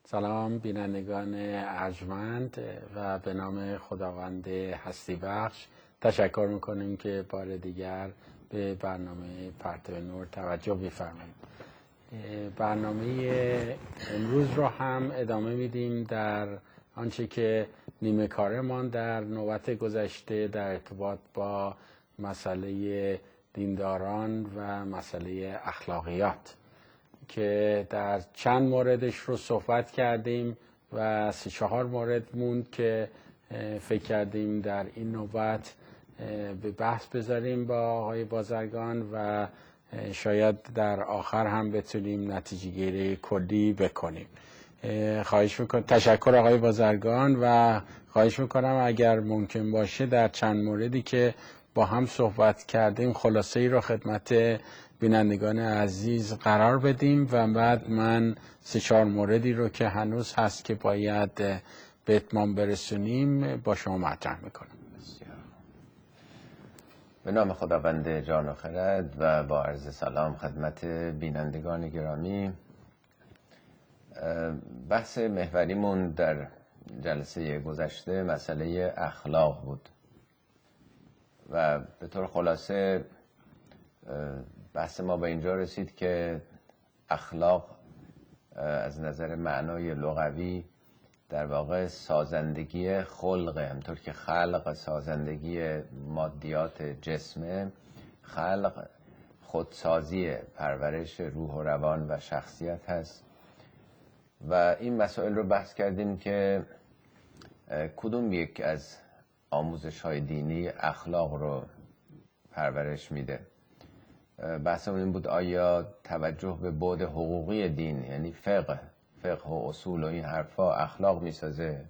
سلام بینندگان ارجمند و به نام خداوند هستی بخش تشکر میکنیم که بار دیگر به برنامه پرتو نور توجه بفرمایید. برنامه امروز رو هم ادامه میدیم در آنچه که نیمه کارمان در نوبت گذشته در ارتباط با مسئله دینداران و مسئله اخلاقیات که در چند موردش رو صحبت کردیم و 3-4 مورد موند که فکر کردیم در این نوبت به بحث بذاریم با آقای بازرگان و شاید در آخر هم بتونیم نتیجه گیری کلی بکنیم. خواهش میکنم، تشکر آقای بازرگان، و خواهش میکنم اگر ممکن باشه در چند موردی که با هم صحبت کردیم خلاصه ای رو خدمت بینندگان عزیز قرار بدیم و بعد من 3-4 موردی رو که هنوز هست که باید به اتمام برسونیم با شما مطرح میکنم. به نام خداوند جان و خرد و با عرض سلام خدمت بینندگان گرامی. بحث محوریمون در جلسه گذشته مسئله اخلاق بود و به طور خلاصه بحث ما به اینجا رسید که اخلاق از نظر معنای لغوی در واقع سازندگی خلقه، همطور که خلق سازندگی مادیات جسمه، خلق خودسازی پرورش روح و روان و شخصیت هست. و این مسائل رو بحث کردیم که کدوم یک از آموزش های دینی اخلاق رو پرورش میده. بحثمون این بود آیا توجه به بعد حقوقی دین، یعنی فقه و اصول و این حرفا اخلاق میسازه؟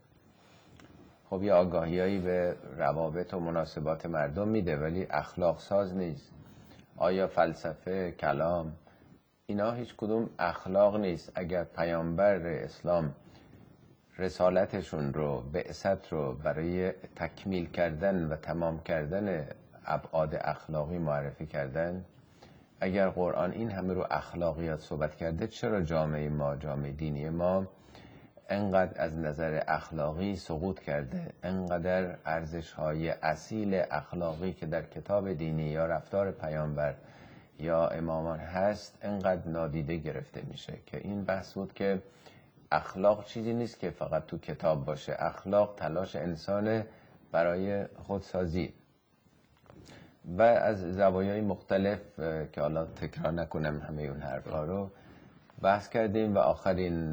خب یه آگاهیایی به روابط و مناسبات مردم میده ولی اخلاق ساز نیست. آیا فلسفه، کلام، اینا هیچ کدوم اخلاق نیست؟ اگر پیامبر اسلام رسالتشون رو، بعثت رو برای تکمیل کردن و تمام کردن ابعاد اخلاقی معرفی کردن، اگر قرآن این همه رو اخلاقیات صحبت کرده، چرا جامعه دینی ما انقدر از نظر اخلاقی سقوط کرده؟ انقدر ارزش‌های اصیل اخلاقی که در کتاب دینی یا رفتار پیامبر یا امامان هست انقدر نادیده گرفته میشه. که این بحث بود که اخلاق چیزی نیست که فقط تو کتاب باشه. اخلاق تلاش انسان برای خودسازی و از زوایای مختلف که حالا تکرار نکنم همه اون حرفا رو بحث کردیم. و آخرین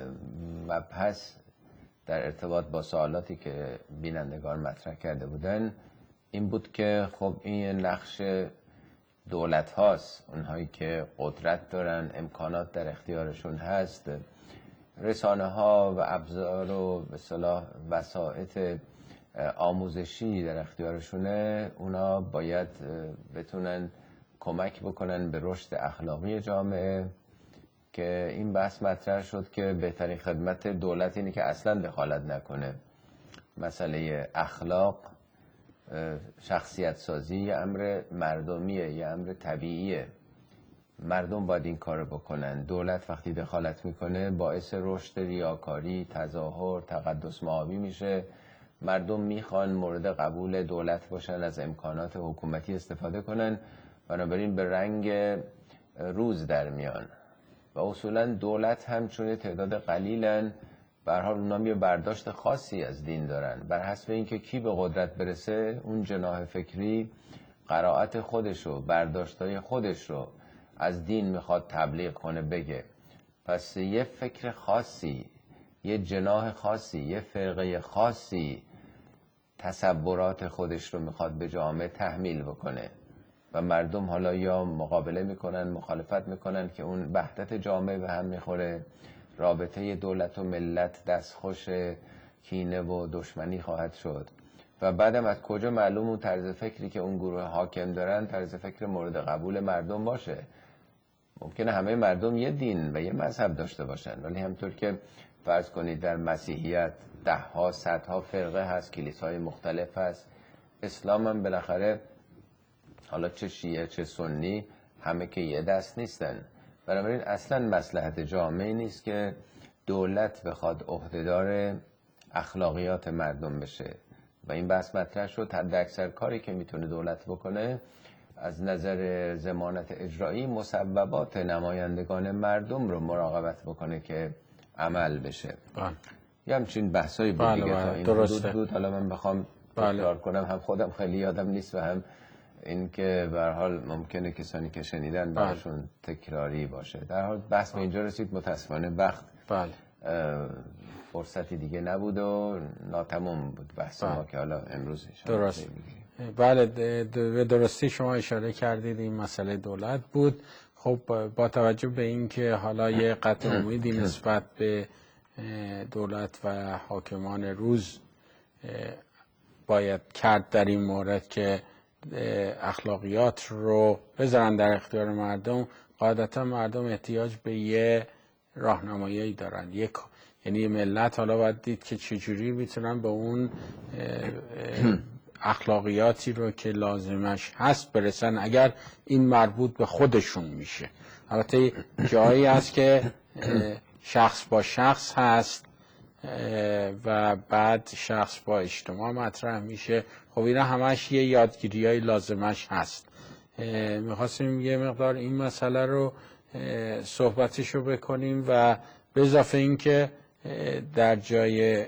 مبحث در ارتباط با سوالاتی که بینندگان مطرح کرده بودن این بود که خب این نقش دولت هاست، اونهایی که قدرت دارن، امکانات در اختیارشون هست، رسانه ها و ابزار و به اصطلاح وسایط آموزشی در اختیارشونه، اونا باید بتونن کمک بکنن به رشد اخلاقی جامعه. که این بحث مطرح شد که بهترین خدمت دولت اینه که اصلا دخالت نکنه. مسئله اخلاق، شخصیت سازی یه امر مردمیه، یه امر طبیعیه. مردم باید این کار بکنن. دولت وقتی دخالت میکنه باعث رشد ریاکاری، تظاهر، تقدس مآبی میشه. مردم میخوان مورد قبول دولت باشن، از امکانات حکومتی استفاده کنن، بنابراین به رنگ روز در میان. و اصولا دولت هم چون تعداد قلیلن، به هر حال اونام یه برداشت خاصی از دین دارن. بر حسب اینکه کی به قدرت برسه، اون جناح فکری قرائت خودشو، برداشتای خودشو از دین میخواد تبلیغ کنه بگه. پس یه فکر خاصی، یه جناح خاصی، یه فرقه خاصی تصورات خودش رو میخواد به جامعه تحمیل بکنه و مردم حالا یا مقابله میکنن، مخالفت میکنن که اون وحدت جامعه به هم میخوره، رابطه دولت و ملت دستخوش کینه و دشمنی خواهد شد. و بعدم از کجا معلوم اون طرز فکری که اون گروه حاکم دارن طرز فکر مورد قبول مردم باشه؟ ممکنه همه مردم یه دین و یه مذهب داشته باشن، ولی همطور که فرض کنید در مسیحیت 10 صدها فرقه هست، کلیساهای مختلف هست. اسلام هم بالاخره حالا چه شیعه چه سنی همه که یه دست نیستن. بنابراین اصلا مصلحت جامعه نیست که دولت بخواد عهدهدار اخلاقیات مردم بشه و این بحث مطرح شد، حد اکثر کاری که میتونه دولت بکنه از نظر ضمانت اجرایی مصوبات نمایندگان مردم رو مراقبت بکنه که عمل بشه. یه همچین بحثایی بود دیگه تا این حدود بود. حالا من بخوام تکرار کنم هم خودم خیلی یادم نیست و هم این که به هر حال ممکنه کسانی که شنیدن براشون تکراری باشه. در حال بحث به اینجا رسید، متاسفانه وقت فرصتی دیگه نبود و ناتمام بود بحث ما که حالا امروز درست. بله، به درستی شما اشاره کردید این مسئله دولت بود. خب با توجه به این که حالا یه قطع امیدی نسبت به دولت و حاکمان روز باید کرد در این مورد که اخلاقیات رو بذارن در اختیار مردم، قاعدتا مردم احتیاج به یه راهنمایی دارن. یعنی ملت حالا باید دید که چجوری میتونن به اون اخلاقیاتی رو که لازمش هست برسن اگر این مربوط به خودشون میشه. البته جایی هست که شخص با شخص هست و بعد شخص با اجتماع مطرح میشه. خب اینا همش یه یادگیری های لازمش هست. میخواستیم یه مقدار این مسئله رو صحبتشو بکنیم و به اضافه این که در جای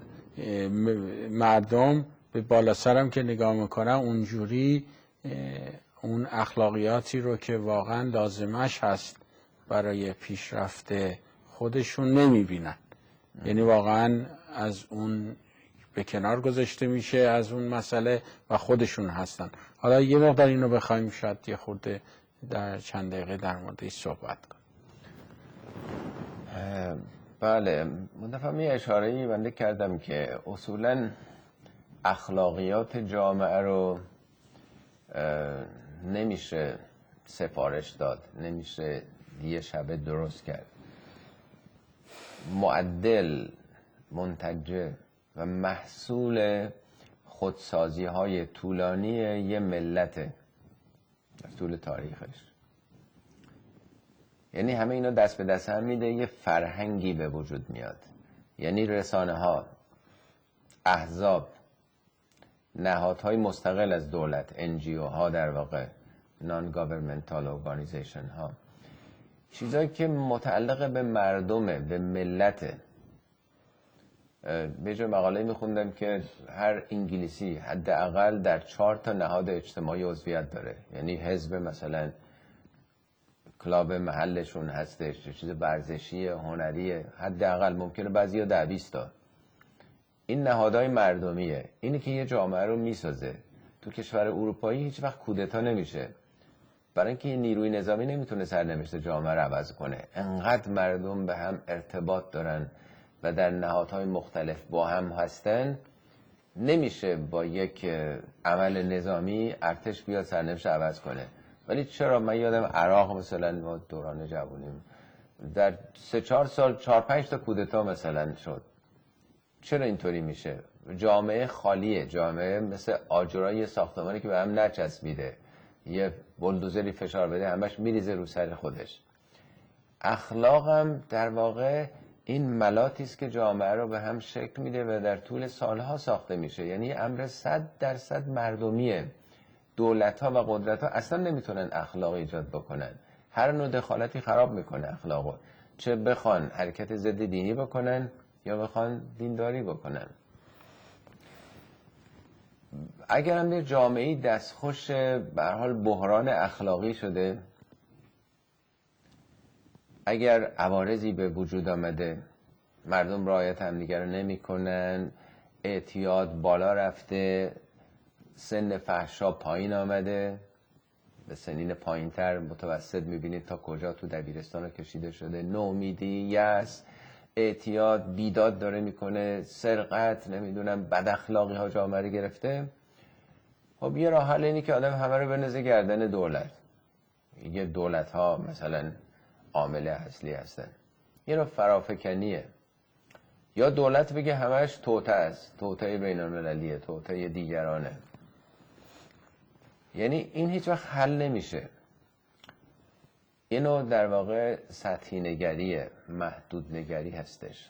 مردم به بالا سرم که نگاه میکنن اونجوری اون اخلاقیاتی رو که واقعا لازمش هست برای پیشرفت خودشون نمیبینن. یعنی واقعا از اون به کنار گذاشته میشه از اون مسئله و خودشون هستن. حالا یه مقدار اینو بخوایم شاید یه خورده در چند دقیقه در موردش صحبت کنیم. بله، متفهم یه اشاره‌ای بنده کردم که اصولاً اخلاقیات جامعه رو نمیشه سفارش داد، نمیشه یه شبه درست کرد. معدل، منتجه و محصول خودسازی های طولانی یه ملت در طول تاریخش. یعنی همه اینا دست به دست هم میده، یه فرهنگی به وجود میاد. یعنی رسانه ها، احزاب، نهادهای مستقل از دولت، NGO ها در واقع، Non-Governmental Organization ها، چیزایی که متعلق به مردمه، به ملته. به جای مقاله میخوندم که هر انگلیسی حداقل در 4 تا نهاد اجتماعی عضویت داره. یعنی حزب مثلا کلاب محلشون هستش، چیز ورزشی، هنری، حداقل ممکنه بعضیا 10-20 تا. این نهادهای مردمیه. اینی که یه جامعه رو میسازه. تو کشور اروپایی هیچ وقت کودتا نمیشه، برای اینکه این نیروی نظامی نمیتونه سرنوشت جامعه رو عوض کنه. انقدر مردم به هم ارتباط دارن و در نهادهای مختلف با هم هستن، نمیشه با یک عمل نظامی ارتش بیاد سرنوشت عوض کنه. ولی چرا من یادم عراق مثلا ما دوران جوونیم در 3-4 سال 4-5 تا کودتا مثلا شد. چرا اینطوری میشه؟ جامعه خالیه، جامعه مثل آجرای ساختمانی که به هم نچسبیده، یه بلدوزری فشار بده همش میریزه رو سر خودش. اخلاقم در واقع این ملاتی است که جامعه رو به هم شکل میده و در طول سالها ساخته میشه. یعنی امر 100% مردمیه. دولت‌ها و قدرت‌ها اصلا نمیتونن اخلاق ایجاد بکنن. هر نوع دخالتی خراب میکنه اخلاقو، چه بخوان حرکت ضد دینی بکنن یا بخوان دینداری بکنن. اگر هم یه جامعه‌ای دستخوش به هر حال بحران اخلاقی شده، اگر عوارضی به وجود آمده، مردم رعایت همدیگه رو نمی‌کنن، اعتیاد بالا رفته، سن فحشا پایین آمده، به سنین پایینتر متوسط می‌بینید تا کجا تو دبیرستان کشیده شده، نومیدی، یأس، اعتیاد، بیداد داره میکنه، سرقت، نمیدونم بد اخلاقی ها جامعه رو گرفته. خب یه راه حل اینی که آدم همه رو بندازه گردن دولت. یه دولت ها مثلا عامل اصلی هستن. یه نوع فرافکنیه. یا دولت بگه همش توطئه است، توطئه بین المللیه، توطئه دیگرانه. یعنی این هیچ وقت حل نمیشه. اینو در واقع سطحی نگریه، محدود نگری هستش.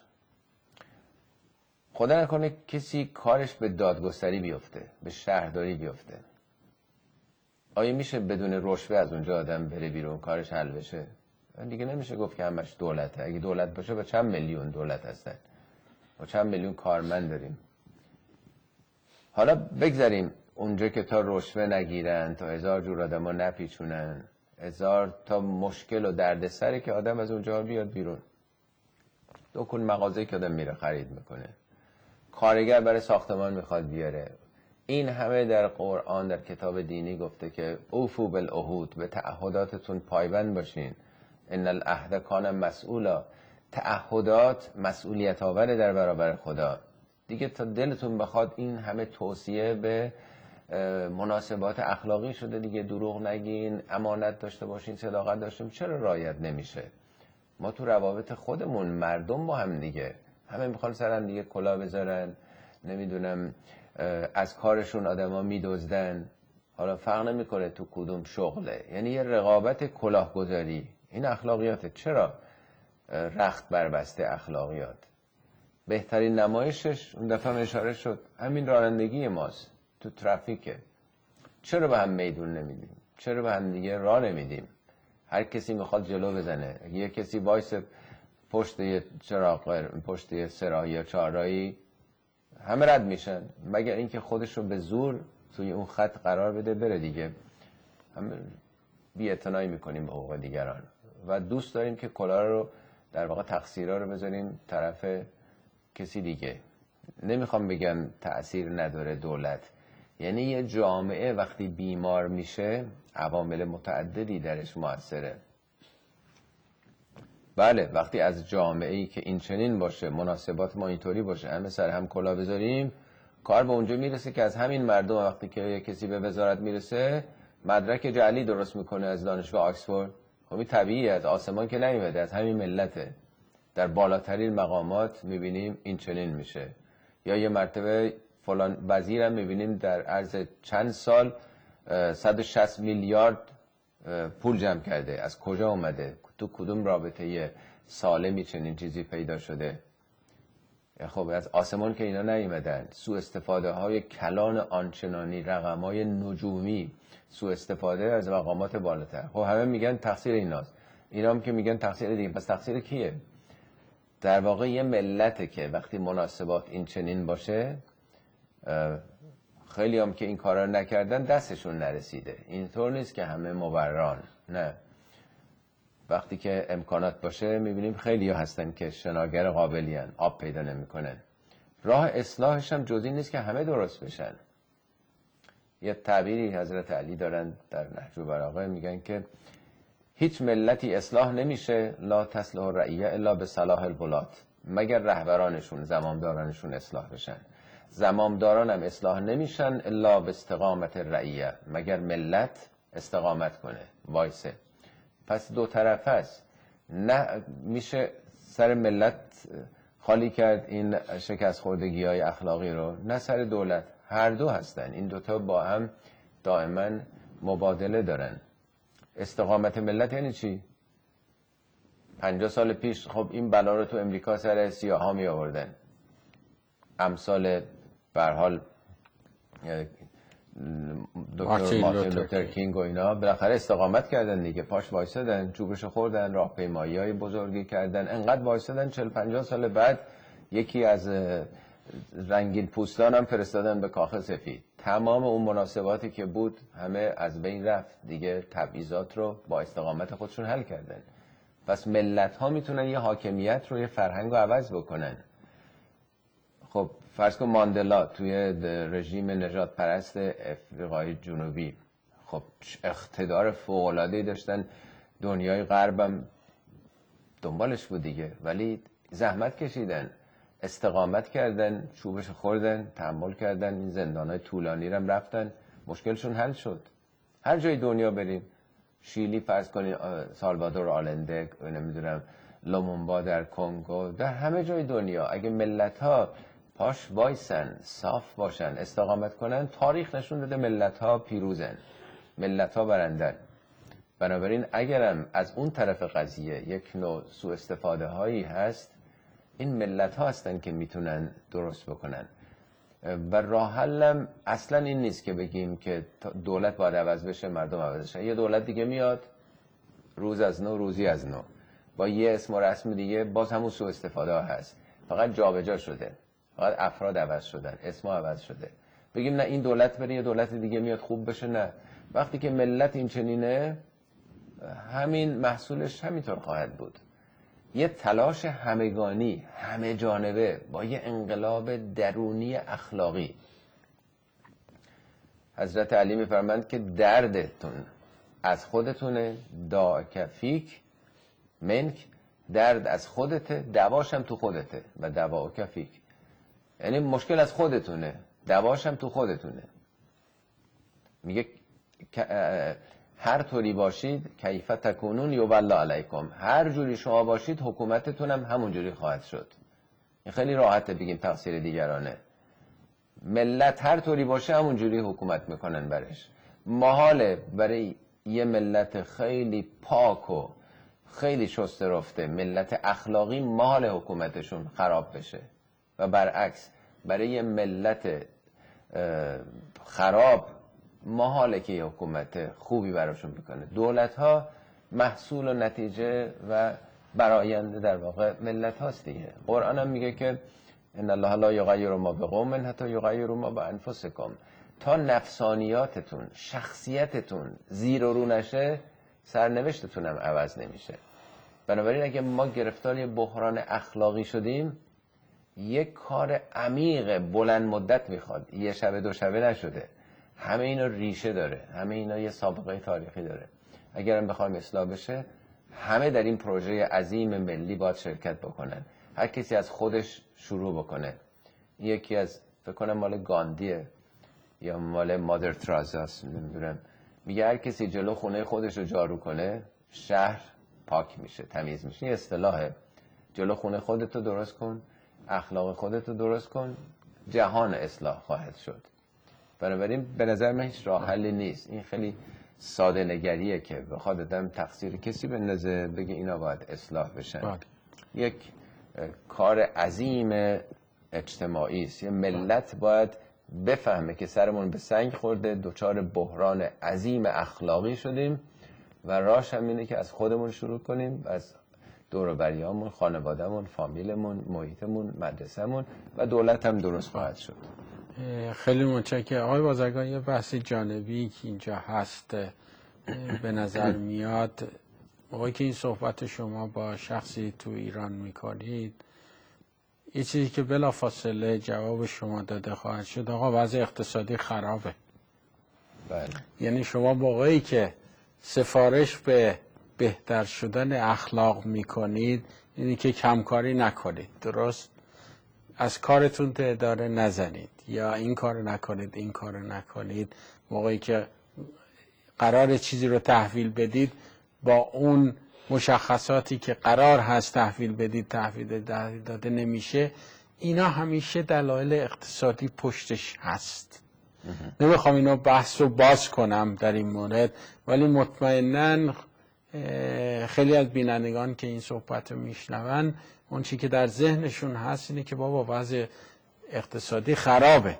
خدا نکنه کسی کارش به دادگستری بیفته، به شهرداری بیفته. آیا میشه بدون رشوه از اونجا آدم بره بیرون کارش حل بشه؟ دیگه نمیشه گفت که همش دولته. اگه دولت باشه با چند میلیون دولت هستن، با چند میلیون کارمند داریم. حالا بگذاریم اونجا که تا رشوه نگیرن، تا 1000 جور آدم ها نپیچونن، 1000 تا مشکل و دردسره که آدم از اونجا بیاد بیرون. دکون مغازه که آدم میره خرید میکنه، کارگر برای ساختمان میخواد بیاره. این همه در قرآن، در کتاب دینی گفته که اوفو بالعهود، به تعهداتتون پایبند باشین. ان العهد کان مسئولا، تعهدات مسئولیت آوره در برابر خدا. دیگه تا دلتون بخواد این همه توصیه به مناسبات اخلاقی شده دیگه. دروغ نگین، امانت داشته باشین، صداقت داشتیم، چرا رعایت نمیشه؟ ما تو روابط خودمون، مردم با هم دیگه، همه میخوان سرم دیگه کلاه بذارن، نمیدونم از کارشون آدما میدزدن. حالا فرق نمیکنه تو کدوم شغله، یعنی یه رقابت کلاهگذاری. این اخلاقیاته. چرا رخت بربسته اخلاقیات؟ بهترین نمایشش اون دفعه اشاره شد، همین رانندگی ماست تو ترافیکه. چرا به هم میدون نمیدیم؟ چرا به هم دیگه راه نمیدیم؟ هر کسی میخواد جلو بزنه. یه کسی وایس پشت یه چراغ، پشت یه سراحی یا چهارراهی، همه رد میشن، مگر اینکه خودش رو به زور توی اون خط قرار بده بره دیگه. همه بی‌اعتنایی میکنیم به حقوق دیگران و دوست داریم که کلاه رو، در واقع تقصیرها رو بذاریم طرف کسی دیگه. نمیخوام بگم تأثیر نداره دولت، یعنی یه جامعه وقتی بیمار میشه عوامل متعددی درش موثره. بله، وقتی از جامعه‌ای که این چنین باشه، مناسبات ما اینطوری باشه، همه سر هم کلاه بذاریم، کار به اونجا میرسه که از همین مردم وقتی که یه کسی به وزارت میرسه مدرک جعلی درست میکنه از دانشگاه آکسفورد. خب این طبیعیه، از آسمان که نیومده، از همین ملته. در بالاترین مقامات میبینیم این چنین میشه. یا یه مرتبه فلان وزیرم میبینیم در عرض چند سال 160 میلیارد پول جمع کرده. از کجا اومده؟ تو کدوم رابطه سالمی چنین چیزی پیدا شده؟ خب از آسمان که اینا نیومدن. سوء استفاده های کلان آنچنانی، رقم های نجومی، سوء استفاده از مقامات بالاتر. خب همه میگن تقصیر ایناست، اینا هم که میگن تقصیر دیگه. پس تقصیر کیه؟ در واقع یه ملته که وقتی مناسبات این چنین باشه، خیلی هم که این کارا نکردن دستشون نرسیده. اینطور نیست که همه مبرران، نه. وقتی که امکانات باشه میبینیم خیلی ها هستن که شناگر قابلی هن، آب پیدا نمیکنن. راه اصلاحش هم جزئی نیست که همه درست بشن. یه تعبیری حضرت علی دارن در نهج البلاغه، میگن که هیچ ملتی اصلاح نمیشه لا تصلح الرعیه الا به صلاح الولاة، مگر رهبرانشون، زمامدارانشون اصلاح بشن. زمامداران هم اصلاح نمیشن الا به استقامت الرعیه، مگر ملت استقامت کنه، وایسه. پس دو طرف هست. نه میشه سر ملت خالی کرد این شکست خوردگی های اخلاقی رو، نه سر دولت. هر دو هستن، این دوتا با هم دائما مبادله دارن. استقامت ملت یعنی چی؟ 50 سال پیش خب این بلا رو تو امریکا سر سیاها می آوردن، امثال به هر حال دکتر مارتین لوتر کینگ و اینا، بالاخره استقامت کردن دیگه، پاش وایسادن، چوبشو خوردن، راهپیمایی‌های بزرگی کردن، انقدر وایسادن 40-50 سال بعد یکی از رنگین پوستان هم فرستادن به کاخ سفید. تمام اون مناسباتی که بود همه از بین رفت دیگه. تبعیضات رو با استقامت خودشون حل کردن. پس ملت ها میتونن یه حاکمیت رو، یه فرهنگ رو عوض بکنن. خب فرض کن ماندلا توی رژیم نجات پرست افریقای جنوبی، خب اقتدار فوق‌العاده‌ای داشتن، دنیای غربم دنبالش بود دیگه، ولی زحمت کشیدن، استقامت کردن، چوبش خوردن، تحمل کردن، این زندان‌های طولانی رو رفتن، مشکلشون حل شد. هر جای دنیا بریم، شیلی فرض کنید، سالوادور آلنده، نمیدونم لومونبا در کنگو، در همه جای دنیا اگه ملت‌ها پاش وایسن، صاف باشن، استقامت کنن، تاریخ نشون داده ملت‌ها پیروزن، ملت‌ها برندن. بنابراین اگرم از اون طرف قضیه یک نوع سوء استفاده هایی هست، این ملت ها هستن که میتونن درست بکنن. و راه حلم اصلا این نیست که بگیم که دولت باید عوض بشه، مردم عوض بشن. یه دولت دیگه میاد، روز از نو روزی از نو، با یه اسم و رسم دیگه، باز همون سوء استفاده ها هست، فقط جابجا شده، فقط افراد عوض شدن، اسم عوض شده. بگیم نه این دولت بره یه دولت دیگه میاد خوب بشه، نه. وقتی که ملت این چنینه، همین محصولش همینطور خواهد بود. یه تلاش همگانی، همه جانبه، با یه انقلاب درونی اخلاقی. حضرت علی میفرمند که دردتون از خودتونه، داءک فیک منک، درد از خودته، دواشم تو خودته، و دواءک فیک. یعنی مشکل از خودتونه، دواشم تو خودتونه. میگه هر طوری باشید کیف تکونون یولا علیکم، هر جوری شما باشید حکومتتون هم همون جوری خواهد شد. این خیلی راحته بگیم تقصیر دیگرانه. ملت هر طوری باشه همون جوری حکومت میکنن برش. محاله برای یه ملت خیلی پاک و خیلی شسته رفته، ملت اخلاقی، محال حکومتشون خراب بشه، و برعکس برای یه ملت خراب محاله که یه حکومت خوبی براشون بکنه. دولت ها محصول و نتیجه و براینده در واقع ملت هاست دیگه. قرآن هم میگه که ان الله لا یغیر ما بقوم حتی یغیروا ما بانفسکم. تا نفسانیاتتون، شخصیتتون زیر و رو نشه، سرنوشتتون هم عوض نمیشه. بنابراین اگه ما گرفتار یه بحران اخلاقی شدیم، یک کار عمیق بلند مدت میخواد، یه شبه دو شبه نشده. همه اینا ریشه داره، همه اینا یه سابقه تاریخی داره. اگرم بخوایم اصلاح بشه، همه در این پروژه عظیم ملی باید شرکت بکنن. هر کسی از خودش شروع بکنه. یکی از فکر کنم مال گاندیه یا مال مادر ترازاست، نمیدونم، میگه هر کسی جلو خونه خودش رو جارو کنه، شهر پاک میشه، تمیز میشه. این اصطلاحه. جلو خونه خودت رو درست کن، اخلاق خودت رو درست کن، جهان اصلاح خواهد شد. بنابراین به نظر من هیچ راه حلی نیست. این خیلی ساده نگریه که بخواد آدم تقصیر کسی بندازه بگه اینا باید اصلاح بشن. یک کار عظیم اجتماعی است. یه ملت باید بفهمه که سرمون به سنگ خورده، دچار بحران عظیم اخلاقی شدیم، و راهش هم اینه که از خودمون شروع کنیم، از دور و بریامون، خانوادهمون، فامیلمون، محیطمون، مدرسهمون، و دولت هم درست خواهد شد. خیلی متشکرم. آقای بازرگان، یه بحث جانبی که اینجا هست به نظر میاد، موقعی که این صحبت شما با شخصی تو ایران میکنید، یه چیزی که بلافاصله جواب شما داده خواهد شد، آقا وضع اقتصادی خرابه. بله. یعنی شما موقعی که سفارش به بهتر شدن اخلاق میکنید، یعنی که کمکاری نکنید، درست؟ از کارتون ته اداره نزنید، یا این کار نکنید، این کار نکنید. موقعی که قرار چیزی رو تحویل بدید، با اون مشخصاتی که قرار هست تحویل بدید تحویل داده نمیشه. اینا همیشه دلایل اقتصادی پشتش هست. نمیخوام اینو بحث رو باز کنم در این مورد، ولی مطمئناً خیلی از بینندگان که این صحبت رو میشنون، اون چی که در ذهنشون هست اینه که بابا وضع اقتصادی خرابه،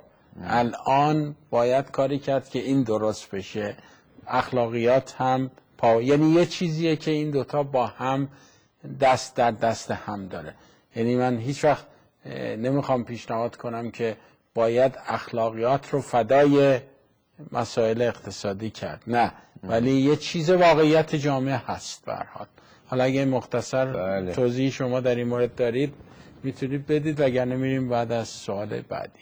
الان باید کاری کرد که این درست بشه. اخلاقیات هم یعنی یه چیزیه که این دوتا با هم دست در دست هم داره. یعنی من هیچ وقت نمیخوام پیشنهاد کنم که باید اخلاقیات رو فدای مسائل اقتصادی کرد، نه، ولی یه چیز واقعیت جامعه هست به هر حال. حالا اگه مختصر توضیح شما در این مورد دارید میتونید بدید، وگرنه میریم بعد از سوال بعدی.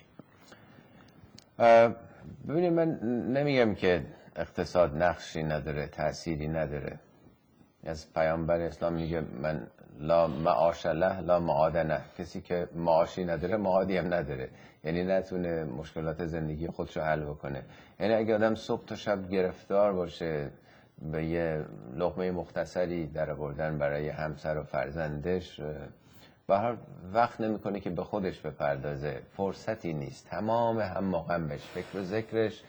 ببینید، من نمیگم که اقتصاد نقشی نداره، تأثیری نداره. از پیامبر اسلام میگه من لا معاش له لا معاد له. کسی که معاشی نداره معادی هم نداره، یعنی نتونه مشکلات زندگی خودش رو حل بکنه. یعنی اگه آدم صبح تا شب گرفتار باشه به یه لقمه مختصری در آوردن برای همسر و فرزندش، به هر وقت نمیکنه که به خودش بپردازه، فرصتی نیست، تمام هم غمش، فکر و ذکرش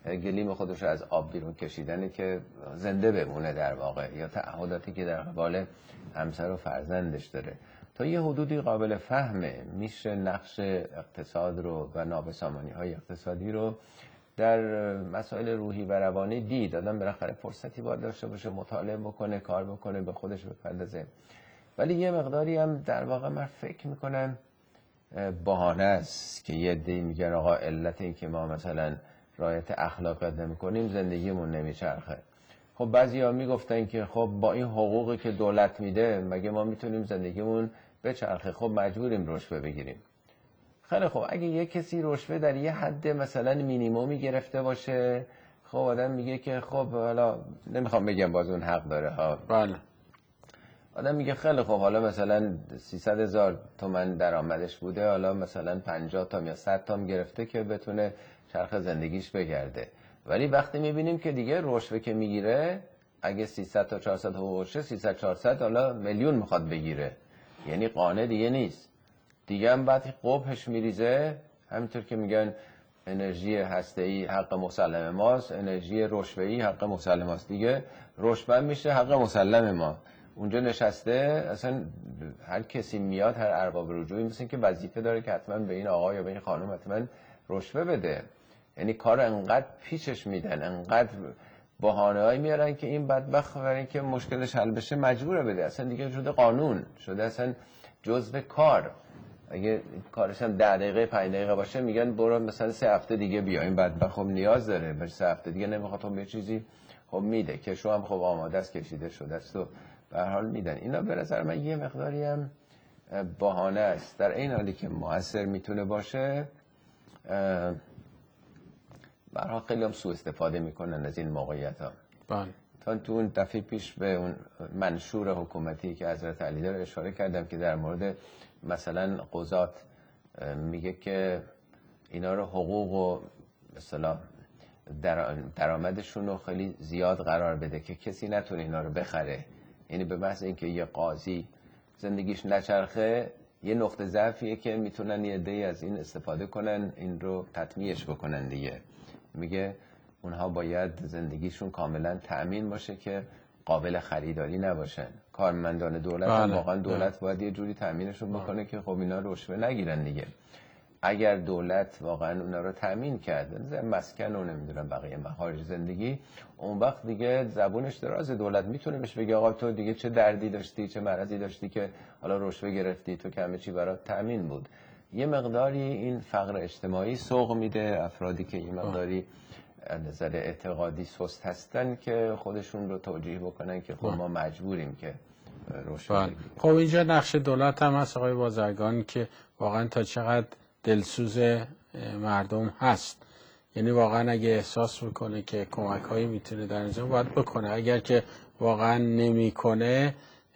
گلیم خودش رو از آب بیرون کشیدنه که زنده بمونه در واقع، یا تعهداتی که در قبال همسر و فرزندش داره. تا یه حدودی قابل فهمه، میشه نقش اقتصاد رو و نابسامانی اقتصادی رو در مسائل روحی و روانی دید. آدم بالاخره فرصتی باید داشته باشه مطالعه بکنه، کار بکنه، به خودش بپردازه. ولی یه مقداری هم در واقع من فکر میکنم بهانه است که یه عده‌ای میگن آقا علت این که ما مثلا رعایت اخلاقیات نمی‌کنیم زندگیمون نمیچرخه. خب بعضیا میگفتن که خب با این حقوقی که دولت میده مگه ما میتونیم زندگیمون بچرخه؟ خب مجبوریم رشوه بگیریم. خیلی خب اگه یه کسی رشوه در یه حد مثلا مینیمومی گرفته باشه، خب آدم میگه که خب حالا نمیخوام بگم باز اون حق داره ها. بله. آدم میگه خیلی خب حالا مثلا 300,000 تومان درآمدش بوده، حالا مثلا 50 تا یا 100 تا گرفته که بتونه چرخ زندگیش بگرده. ولی وقتی میبینیم که دیگه رشوه که میگیره، اگه 300 تا 400 حقوقشه، 300 400 حالا میلیون میخواد بگیره، یعنی قانع دیگه نیست. دیگه هم بعد قبحش میریزه. همینطور که میگن انرژی هسته‌ای حق مسلم ماست، انرژی رشوه‌ای حق مسلم ماست. دیگه رشوه میشه حق مسلم ما. اونجا نشسته اصلا هر کسی میاد، هر ارباب رجوعی مثل که وظیفه داره که حتما به این آقا یا به این خانم حتما رشوه بده. یعنی کار انقدر پیچش میدن، انقدر بهانه‌ای میارن که این بدبخت برای اینکه مشکلش حل بشه مجبوره بده. اصلا دیگه شده قانون، شده اصلا جزء کار. اگه کارش هم 10 دقیقه 5 دقیقه باشه میگن برو مثلا 3 هفته دیگه بیا. این بدبخت خب نیاز داره، بر 3 هفته دیگه نمیخواد خب یه چیزی خب میده که شو هم خب آماده است، کشیده شده است و به هر حال میدن. اینا به نظر من یه مقداری هم بهانه است، در این حالی که مؤثر میتونه باشه. به هر حال خیلی هم سوء استفاده میکنن از این موقعیت ها. بله. تو اون دفعه پیش به اون منشور حکومتی که حضرت علی داره اشاره کردم که در مورد مثلا قضات میگه که اینا رو حقوق و مثلا درآمدشون رو خیلی زیاد قرار بده که کسی نتونه اینا رو بخره. یعنی به محض اینکه یه قاضی زندگیش نچرخه، یه نقطه ضعفیه که میتونن یه عده‌ای از این استفاده کنن، این رو تطمیعش بکنن دیگه. میگه اونها باید زندگیشون کاملا تأمین باشه که قابل خریداری نباشن. کارمندان دولت هم واقعا دولت باید یه جوری تأمینشون بکنه که خب اینا رشوه نگیرن دیگه. اگر دولت واقعا اونا رو تأمین کرد، مسکن و نمیدونم بقیه مخارج زندگی، اون وقت دیگه زبونش دراز. دولت میتونه بهش بگه آقا تو دیگه چه دردی داشتی، چه مرضی داشتی که حالا رشوه گرفتی، تو که همه چی برات تأمین بود. یه مقداری این فقر اجتماعی سوق میده افرادی که یه مقداری نظر اعتقادی سست هستن که خودشون رو توجیه بکنن که خب ما مجبوریم که رشوه بگیریم. خب اینجا نقش دولت هم هست آقای بازرگان که واقعا تا چقدر دلسوز مردم هست. یعنی واقعا اگه احساس میکنه که کمک هایی میتونه در اینجا باید بکنه. اگر که واقعا نمیکنه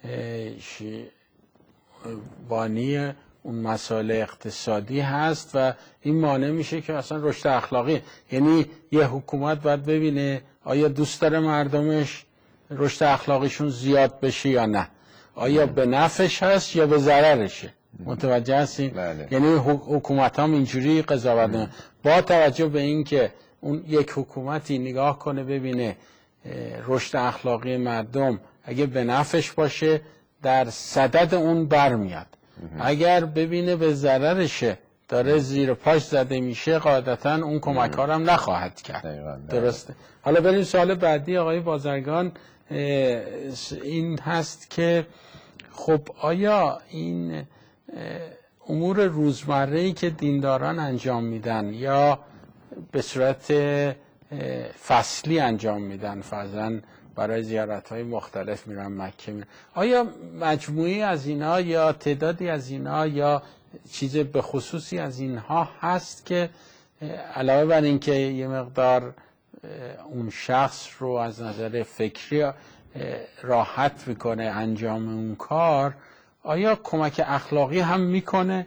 بانی اون مسائل اقتصادی هست و این مانع میشه که اصلا رشد اخلاقی. یعنی یه حکومت باید ببینه آیا دوست داره مردمش رشد اخلاقیشون زیاد بشه یا نه، آیا به نفعش هست یا به ضررشه. متوجه هستیم؟ بله. یعنی حکومت هم اینجوری قضاوت نمی‌کنه. با توجه به این که اون یک حکومتی نگاه کنه ببینه رشد اخلاقی مردم اگه به نفعش باشه در صدد اون برمیاد، اگر ببینه به ضررشه داره زیر پاش زده میشه قاعدتا اون کمک ها هم نخواهد کرد. درسته. حالا بریم سوال بعدی آقای بازرگان. این هست که خب آیا این امور روزمره‌ای که دینداران انجام میدن یا به صورت فصلی انجام میدن، فرضاً برای زیارت‌های مختلف میرن مکه میرن، آیا مجموعی از اینا یا تعدادی از اینا یا چیز به خصوصی از اینها هست که علاوه بر اینکه یه مقدار اون شخص رو از نظر فکری راحت میکنه انجام اون کار، آیا کمک اخلاقی هم میکنه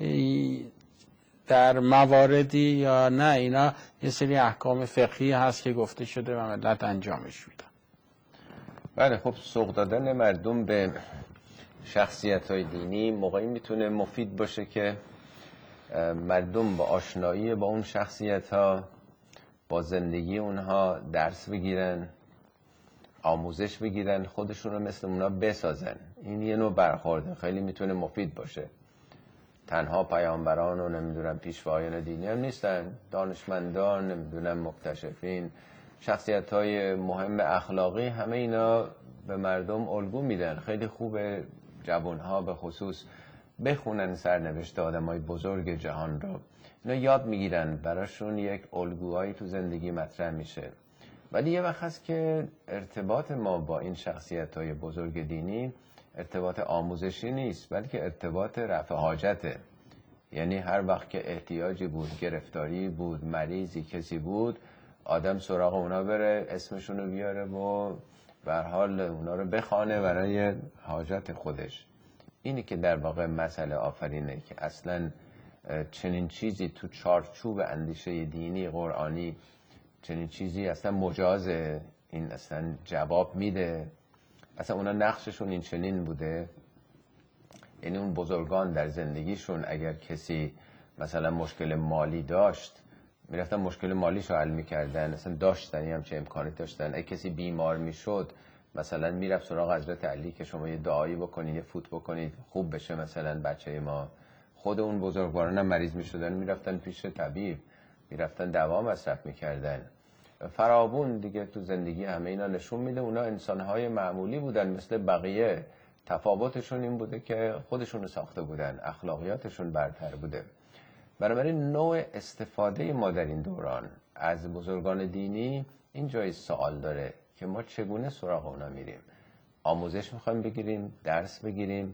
در مواردی یا نه اینا یه سری احکام فقهی هست که گفته شده و ملت انجامش میدن؟ بله. خب سوق دادن مردم به شخصیت‌های دینی موقعی میتونه مفید باشه که مردم با آشنایی با اون شخصیت‌ها با زندگی اونها درس بگیرن، آموزش بگیرن، خودشون رو مثل اونا بسازن. این یه نوع برخورده خیلی میتونه مفید باشه. تنها پیامبران و نمیدونم پیشوایان دینی هم نیستن، دانشمندان، نمیدونم مکتشفین، شخصیت‌های مهم اخلاقی، همه اینا به مردم الگو میدن. خیلی خوبه جوانها به خصوص بخونن سرنوشت آدمای بزرگ جهان رو، اینا یاد میگیرن، براشون یک الگوهایی تو زندگی مطرح میشه. ولی یه وقت هست که ارتباط ما با این شخصیت‌های بزرگ دینی ارتباط آموزشی نیست، بلکه ارتباط رفع حاجته. یعنی هر وقت که احتیاجی بود، گرفتاری بود، مریضی کسی بود، آدم سراغ اونا بره، اسمشون رو بیاره و به هر حال اونا رو بخوانه برای حاجت خودش. اینی که در واقع مسئله آفرینه که اصلا چنین چیزی تو چارچوب اندیشه دینی قرآنی چنین چیزی اصلا مجازه، این اصلا جواب میده. اصلا اونا نقششون این چنین بوده. یعنی اون بزرگان در زندگیشون اگر کسی مثلا مشکل مالی داشت، میرفتن مشکل مالیش رو حل میکردن، اصلا داشتن یه همچه امکانی داشتن. اگه کسی بیمار میشد مثلا میرفت سراغ حضرت علی که شما یه دعایی بکنید، یه فوت بکنید خوب بشه مثلا بچه ما. خود اون بزرگواران هم مریض میشدن میرفتن پیش طبیب، میرفتن دوا مصرف میکردن. فراوون دیگه تو زندگی همه اینا نشون میده اونا انسانهای معمولی بودن مثل بقیه. تفاوتشون این بوده که خودشون رو ساخته بودن، اخلاقیاتشون برتر بوده. بنابراین نوع استفاده ما در این دوران از بزرگان دینی این جای سوال داره که ما چگونه سراغ اونا میریم. آموزش میخوایم بگیریم، درس بگیریم،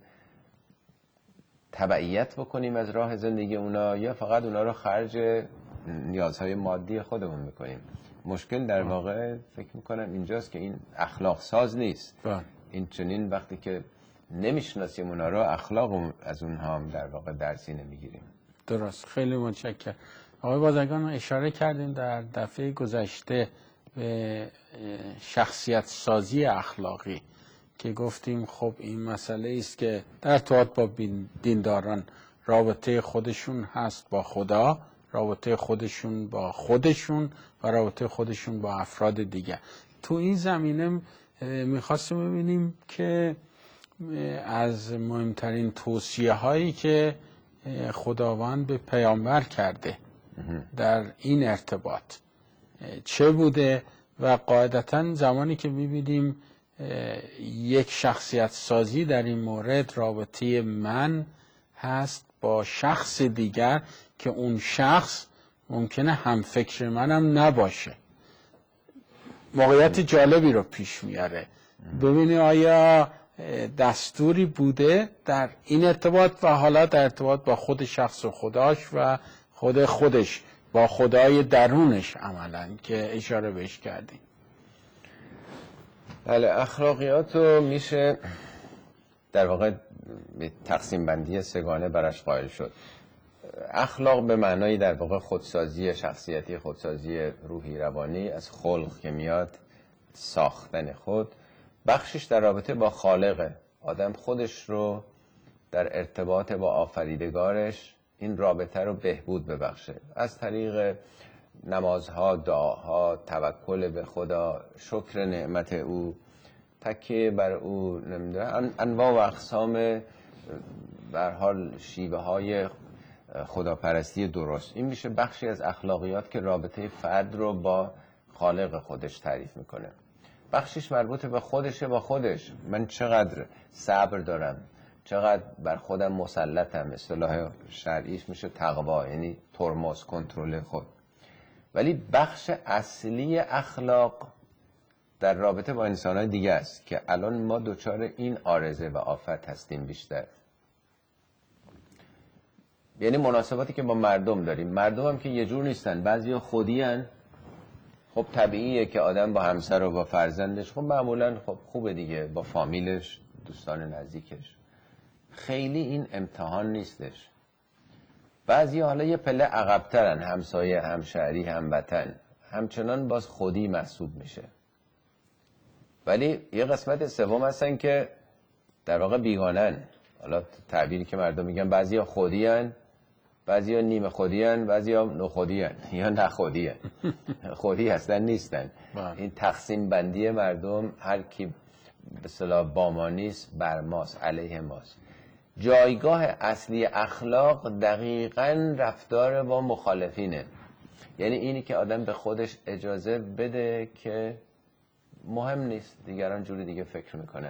تبعیت بکنیم از راه زندگی اونا، یا فقط اونا رو خرج نیازهای مادی خودمون میکنیم. مشکل در واقع فکر میکنم اینجاست که این اخلاق ساز نیست. این چنین وقتی که نمیشناسیم اونا رو، اخلاق از اونها هم در واقع درسی نمیگیریم. درست، خیلی متشکرم. آقای بازرگان اشاره کردیم در دفعه گذشته به شخصیت سازی اخلاقی که گفتیم خب این مسئله است که در ارتباط با دینداران رابطه خودشون هست با خدا، رابطه خودشون با خودشون و رابطه خودشون با افراد دیگر. تو این زمینه میخواستیم ببینیم که از مهمترین توصیه هایی که خداوند به پیامبر کرده در این ارتباط چه بوده و قاعدتاً زمانی که میبینیم یک شخصیت سازی در این مورد رابطه من هست با شخص دیگر که اون شخص ممکنه هم فکر منم نباشه، موقعیت جالبی رو پیش میاره. ببینی آیا دستوری بوده در این ارتباط و حالا در ارتباط با خود شخص و خداش و خودش با خدای درونش عملاً که اشاره بهش کردیم. بله، اخلاقیات رو میشه در واقع تقسیم بندی سگانه براش قائل شد. اخلاق به معنای در واقع خودسازی شخصیتی، خودسازی روحی روانی، از خلق که میاد، ساختن خود. بخشش در رابطه با خالقه، آدم خودش رو در ارتباط با آفریدگارش این رابطه رو بهبود ببخشه از طریق نمازها، دعاها، توکل به خدا، شکر نعمت او، تکیه بر او، نمیدونم انواع و اقسام به هر حال شیوه های خداپرستی درست. این میشه بخشی از اخلاقیات که رابطه فرد رو با خالق خودش تعریف میکنه. بخشش مربوط به خودشه، با خودش من چقدر صبر دارم، چقدر بر خودم مسلطم. اصطلاح شرعیش میشه تقوا، یعنی ترمز، کنترل خود. ولی بخش اصلی اخلاق در رابطه با انسان‌های دیگه است که الان ما دچار این عارضه و آفت هستیم بیشتر. یعنی مناسباتی که با مردم داریم. مردم هم که یه جور نیستن، بعضیا خودی هن. خب طبیعیه که آدم با همسر و با فرزندش خب معمولا خب خوبه دیگه، با فامیلش، دوستان نزدیکش خیلی این امتحان نیستش. بعضی حالا یه پله عقب‌ترن، همسایه، همشهری، هموطن، همچنان باز خودی محسوب میشه. ولی یه قسمت سوم هستن که در واقع بیگانن. حالا تعبیری که مردم میگن بعضی خودی هن، بعضیا نیمه خودی هن، بعضیا نخودی هن یا نخودی هن. خودی هستن نیستن. این تقسیم بندی مردم، هر کی به اصطلاح با ما نیست بر ماست، علیه ماست. جایگاه اصلی اخلاق دقیقاً رفتار با مخالفینه. یعنی اینی که آدم به خودش اجازه بده که مهم نیست دیگران جوری دیگه فکر میکنن.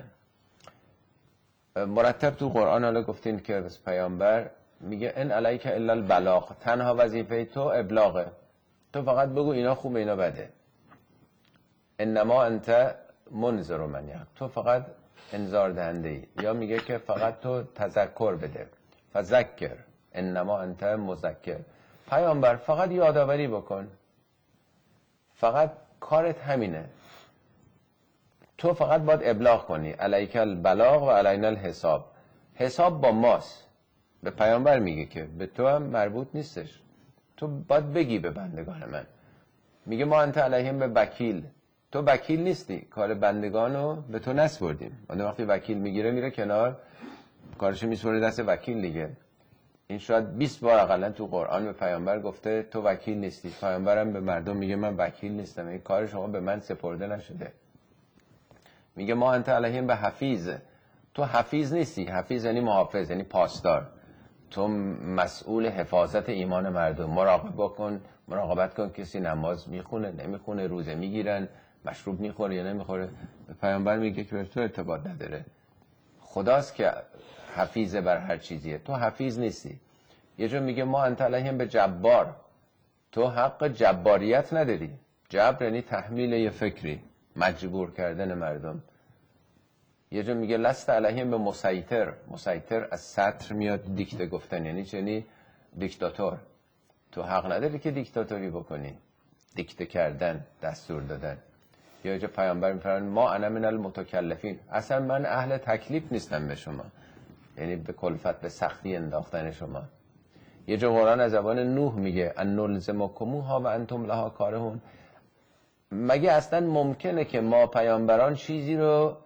مرتب تو قرآن حالا گفتین که پیامبر میگه ان علیک الا البلاغ، تنها وظیفه تو ابلاغه، تو فقط بگو اینا خوبه اینا بده. انما انت منذر من یقین، تو فقط انذار دهنده ای. یا میگه که فقط تو تذکر بده، فذکر انما انت مذکر. پیامبر فقط یادآوری بکن، فقط کارت همینه، تو فقط باید ابلاغ کنی. علیک البلاغ و علینا الحساب. حساب با ماست. به پیامبر میگه که به تو هم مربوط نیستش، تو باید بگی به بندگان من. میگه ما انت علیهم به وکیل، تو وکیل نیستی، کار بندگانو به تو نسپردیم. وقتی وکیل میگیره میره کنار، کارشو میسپره دست وکیل دیگه. این شاید 20 بار اقلا تو قرآن به پیامبر گفته تو وکیل نیستی. پیامبرم به مردم میگه من وکیل نیستم، این کار شما به من سپرده نشده. میگه ما انت علیهم به حفیظ، تو حفیظ نیستی. حفیظ یعنی محافظ، یعنی پاسدار. تو مسئول حفاظت ایمان مردم. مراقبت کن کسی نماز میخونه نمیخونه، روزه میگیرن، مشروب میخوره یا نمیخوره. پیامبر میگه که به تو ارتباط نداره، خداست که حفیظ بر هر چیزیه، تو حفیظ نیستی. یه جا میگه ما انت علیهم به جبار، تو حق جباریت نداری. جبر یعنی تحمیل یه فکری، مجبور کردن مردم. یه جا میگه لست علیهم به مسیطر. مسیطر از سطر میاد، دیکته گفتن، یعنی دیکتاتور. تو حق نداری که دیکتاتوری بکنی، دیکته کردن، دستور دادن. یا جا پیامبر میفرماید ما انا من المتکلفین، اصلا من اهل تکلیف نیستم به شما، یعنی به کلفت، به سختی انداختن شما. یه جا قرآن از زبان نوح میگه ان نلزمکموها و انتم لها کارهون. مگه اصلا ممکنه که ما پیامبران چیزی رو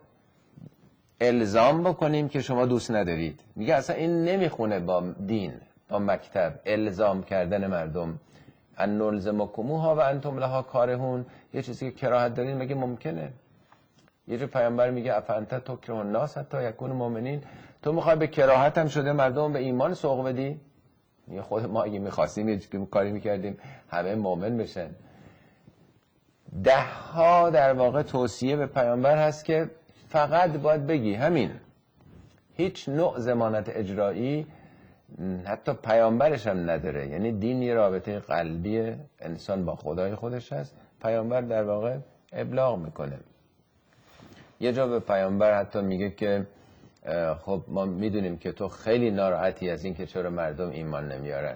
الزام بکنیم که شما دوست ندارید؟ میگه اصلا این نمیخونه با دین، با مکتب. الزام کردن مردم، ان نلزمکموها و انتم لها کارهون، یه چیزی که کراهت دارین مگه ممکنه؟ یه جا پیامبر میگه افانت تکره الناس حتی یکونوا مؤمنین، تو میخوای به کراهت هم شده مردم به ایمان سوق بدی؟ میگه خود ما اگه میخواستیم یه کاری میکردیم همه مؤمن بشن. 10 ها در واقع توصیه به پیامبر هست که فقط باید بگی همین. هیچ نوع ضمانت اجرایی حتی پیامبرش هم نداره. یعنی دین یه رابطه قلبی انسان با خدای خودش هست، پیامبر در واقع ابلاغ میکنه. یه جا به پیامبر حتی میگه که خب ما میدونیم که تو خیلی ناراحتی از این که چرا مردم ایمان نمیارن.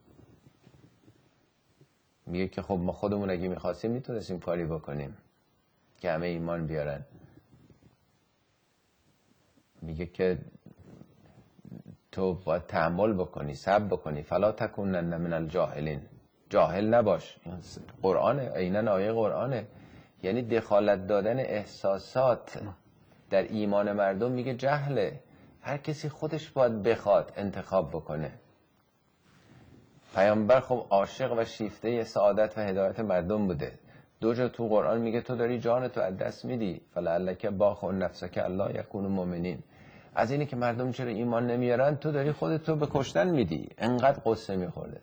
میگه که خب ما خودمون اگه میخواستیم میتونستیم کاری بکنیم که همه ایمان بیارن. میگه که تو باید تحمل بکنی، صبر بکنی، فلا تکونن من الجاهلین، جاهل نباش. قرآنه، عیناً آیه قرآنه. یعنی دخالت دادن احساسات در ایمان مردم میگه جهله. هر کسی خودش باید بخواد انتخاب بکنه. پیامبر خب عاشق و شیفته سعادت و هدایت مردم بوده. 2 جا تو قرآن میگه تو داری جانتو از دست میدی، فلعلک باخع نفسک الا یکونوا مؤمنین. از اینی که مردم چرا ایمان نمیارن تو داری خودتو به کشتن میدی، انقدر قصه میخوره.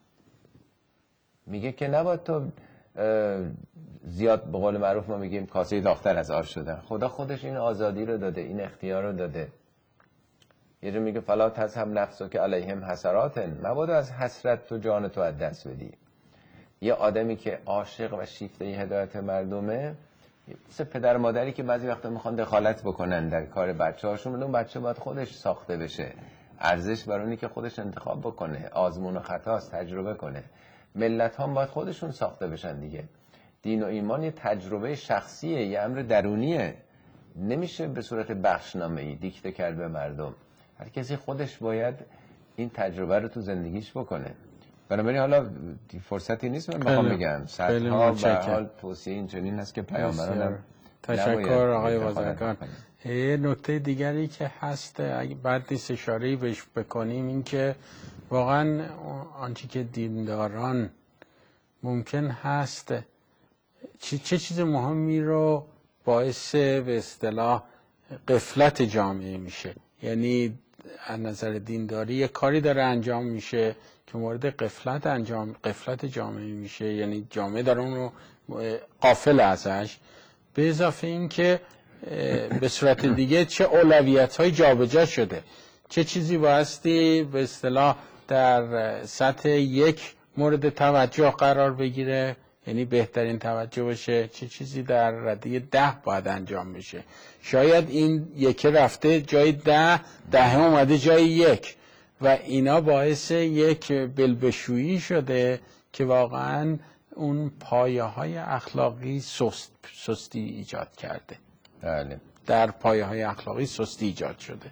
میگه که نباید تو زیاد، به قول معروف ما میگیم کاسه داغ‌تر از آش شدن. خدا خودش این آزادی رو داده، این اختیار رو داده. یه جا میگه فلا تذهب نفسک علیهم حسرات، مبادا از حسرت تو جانتو از دست بدی. یه آدمی که عاشق و شیفته هدایت مردمه، مثل پدر مادری که بعضی وقتا میخوان دخالت بکنن در کار بچه‌هاشون، اون بچه باید خودش ساخته بشه، ارزش برای که خودش انتخاب بکنه، آزمون و خطاست، تجربه کنه. ملت ها باید خودشون ساخته بشن دیگه. دین و ایمان یه تجربه شخصیه، یه امر درونیه، نمیشه به صورت بخشنامه‌ای دیکته کرد به مردم. هر کسی خودش باید این تجربه رو تو زندگیش بکنه. بنابراین حالا فرصتی نیست من بخوام بگم صدها به حال توصیه اینچنین هست که پیامبران. تشکر آقای بازرگان. یه نکته دیگری که هست اگه بعد نیست اشاره‌ای بهش بکنیم، این که واقعا آنچه که دینداران ممکن هست چه چیز مهمی رو باعث به اصطلاح غفلت جامعه میشه. یعنی از نظر دینداری یک کاری داره انجام میشه که مورد غفلت جامعه میشه، یعنی جامعه داره اون رو غافل ازش. به اضافه این که به صورت دیگه چه اولویت‌های جابجا شده، چه چیزی بایستی به اصطلاح در سطح یک مورد توجه قرار بگیره، یعنی بهترین توجه باشه، چه چیزی در رده 10 باید انجام بشه. شاید این یکی رفته جای 10 اومده جای 1 و اینا باعث یک بلبشویی شده که واقعا اون پایه های اخلاقی سستی ایجاد کرده. بله. در پایه های اخلاقی سستی ایجاد شده.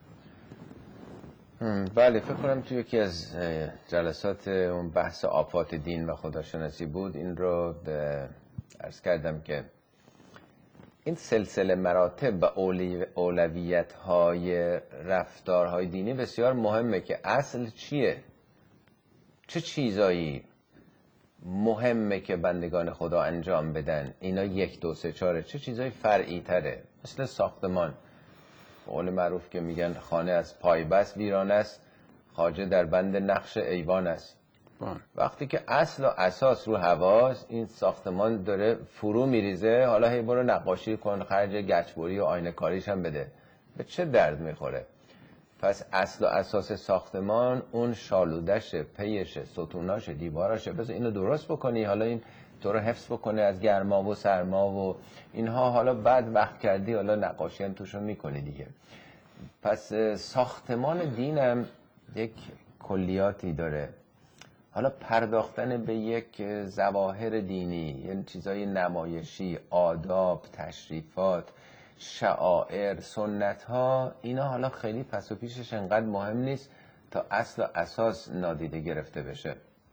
بله، فکر کنم توی یکی از جلسات اون بحث آفات دین و خداشناسی بود، این رو عرض کردم که این سلسله مراتب و اولویت‌های رفتارهای دینی بسیار مهمه که اصل چیه، چه چیزایی مهمه که بندگان خدا انجام بدن، اینا 1 2 3 4 چه چیزایی فرعی تره. مثل ساختمان، قول معروف که میگن خانه از پای بست ویران است، خواجه در بند نقش ایوان است. وقتی که اصل و اساس رو هواست، این ساختمان داره فرو میریزه، حالا هی برو نقاشی کن، خرج گچبری و آینه کاریش هم بده، به چه درد میخوره؟ پس اصل و اساس ساختمان اون شالودشه، پیشه، ستوناشه، دیواراشه، بذار اینو درست بکنی، حالا این تو رو حفظ بکنه از گرما و سرما و اینها، حالا بعد وقت کردی حالا نقاشی هم توشون میکنی دیگه. پس ساختمان دینم یک کلیاتی داره. حالا پرداختن به یک ظواهر دینی، یعنی چیزای نمایشی، آداب، تشریفات، شعائر، سنت ها، اینا حالا خیلی پس و پیشش انقدر مهم نیست تا اصل و اساس نادیده گرفته بشه.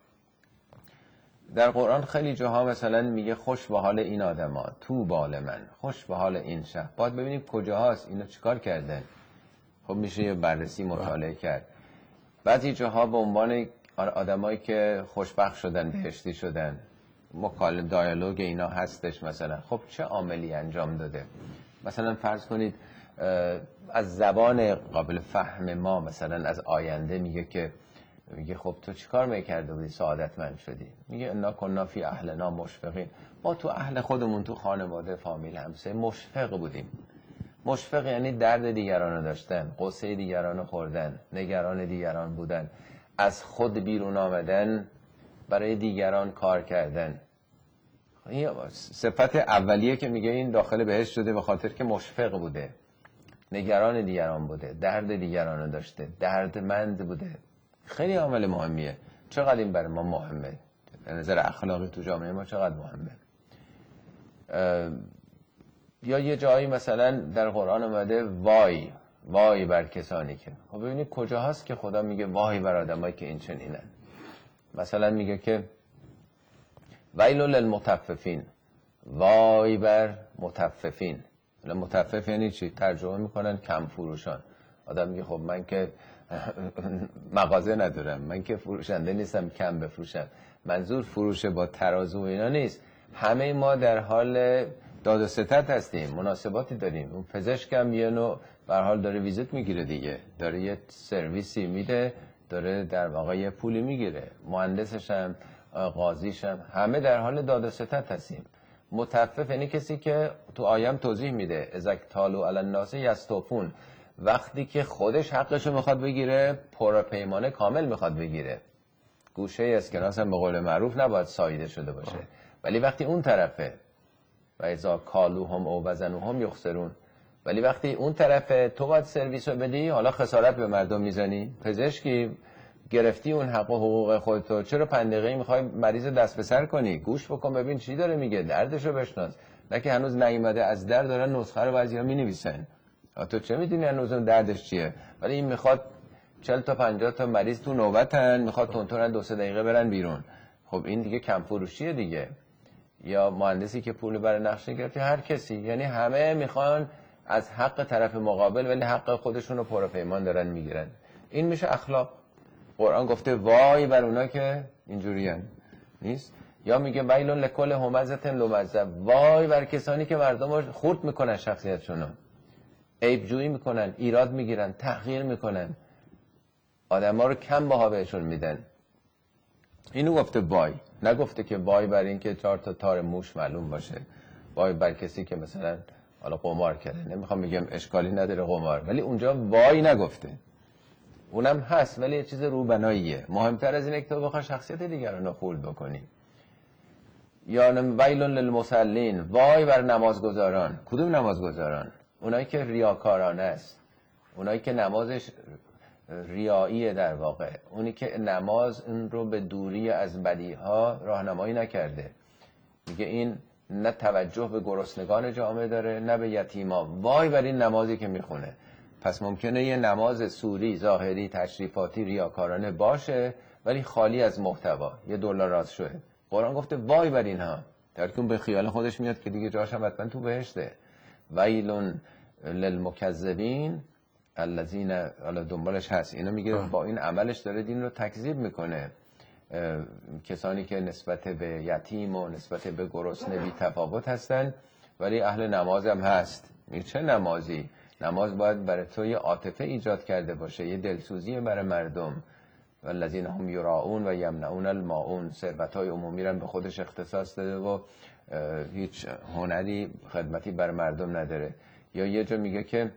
در قرآن خیلی جاها مثلا میگه خوش به حال این آدما، تو بال من، خوش به حال این شهر. باید ببینیم کجاهاست، اینا چیکار کردن. خب میشه یه بررسی مطالعه کرد. بعضی جاها به عنوان آدمایی که خوشبخت شدن، بهشتی شدن، مکالمه دیالوگ اینا هستش. مثلا خب چه عاملی انجام داده؟ مثلا فرض کنید از زبان قابل فهم ما، مثلا از آینده میگه خب تو چیکار میکرده بودی سعادتمند شدی؟ میگه انا کنا فی اهلنا مشفقین، ما تو اهل خودمون، تو خانواده، فامیل، همسایه مشفق بودیم. مشفق یعنی درد دیگران رو داشتن، قصه دیگران رو خوردن، نگران دیگران بودن، از خود بیرون آمدن، برای دیگران کار کردن. این صفت اولیه که میگه این داخل بهشت شده به خاطر که مشفق بوده، نگران دیگران بوده، درد دیگران رو داشته، دردمند بوده. خیلی عامل مهمیه. چقدر این برای ما مهمه، به نظر اخلاقی تو جامعه ما چقدر مهمه. یا یه جایی مثلا در قرآن اومده وای بر کسانی که، خب ببینید کجا هست که خدا میگه وای بر آدمایی که این چنینن. مثلا میگه که ویل للمطففین، وای بر مطففین. مطفف یعنی چی؟ ترجمه میکنن کم فروشان. آدم میگه خب من که مغازه ندارم، من که فروشنده نیستم کم بفروشم. منظور فروش با ترازو اینا نیست. همه ما در حال داد و ستد هستیم، مناسباتی داریم. اون پزشک هم یه نوع به هر حال داره ویزیت میگیره دیگه، داره یه سرویسی میده، داره در واقع یه پولی میگیره. مهندسش هم، قاضیش هم، همه در حال داد و ستد هستیم. مطفف یعنی کسی که تو آیه توضیح میده ازک تالو علی الناس یستوفون، وقتی که خودش حقشو میخواد بگیره، پرپیمانه کامل میخواد بگیره. گوشه اسکناس هم به قول معروف نباید ساییده شده باشه. ولی وقتی اون طرفه و اذا کالوهم او وزنوهم یخسرون، ولی وقتی اون طرفه تو باید سرویس رو بدی، حالا خسارت به مردم میزنی. پزشکی گرفتی اون حق و حقوق خودتو، چرا 5 دقیقه‌ای میخوای مریض دست به سر کنی؟ گوش بکن ببین چی داره میگه، دردشو بشناس. نه که هنوز نیومده از در دارن نسخه رو بعضیا مینویسن. تو چه میدونی هنوز اون دردش چیه؟ ولی این میخواد 40 تا 50 تا مریض تو نوبتن، میخواد تونتون 2-3 دقیقه برن بیرون. خب این دیگه کم فروشیه دیگه. یا مهندسی که پول برای نقشه گرفته، هر کسی، یعنی همه میخوان از حق طرف مقابل ولی حق خودشون رو پرپیمان دارن میگیرن. این میشه اخلاق. قرآن گفته وای بر اونا که اینجوریان نیست، یا میگه ویل لکل همزه لمزه، وای بر کسانی که مردم رو خرد میکنن، شخصیتشونو عیب جویی میکنن، ایراد میگیرن، تحقیر میکنن، آدما رو کم بها بهشون میدن. اینو گفته وای، نگفته که وای بر این که 4 تا تار موش معلوم باشه، وای بر کسی که مثلا حالا قمار کرده. نمیخوام بگم اشکالی نداره قمار، ولی اونجا وای نگفته. اونم هست ولی یه چیز روبناییه. مهمتر از اینه که تو بخوای شخصیت دیگران رو خرد بکنی. یا ویل للمصلین، وای بر نمازگزاران. کدوم نمازگزاران؟ اونایی که ریاکارانه است، اونایی که نمازش ریاییه، در واقع اونی که نماز اون رو به دوری از بدیها راهنمایی نکرده. میگه این نه توجه به گرسنگان جامعه داره نه به یتیما. وای بر این نمازی که میخونه. پس ممکنه یه نماز سوری ظاهری تشریفاتی ریاکارانه باشه ولی خالی از محتوا، یه دلار راست شده. قرآن گفته وای بر اینها، در که اون به خیال خودش میاد که دیگه جاش هم حتما تو بهشته. ویل للمکذبین الذین، حالا دنبالش هست، اینو میگه با این عملش داره دین رو تکذیب میکنه. کسانی که نسبت به یتیم و نسبت به گرسنه بی تفاوت هستن ولی اهل نماز هم هست. چه نمازی؟ نماز باید برای تو یه عاطفه ایجاد کرده باشه، یه دلسوزی برای مردم. والذین هم یراؤون و یمنعون الماعون، ثروت‌های عمومی رو به خودش اختصاص داده و هیچ هنری خدمتی بر مردم نداره. یا یه جا میگه که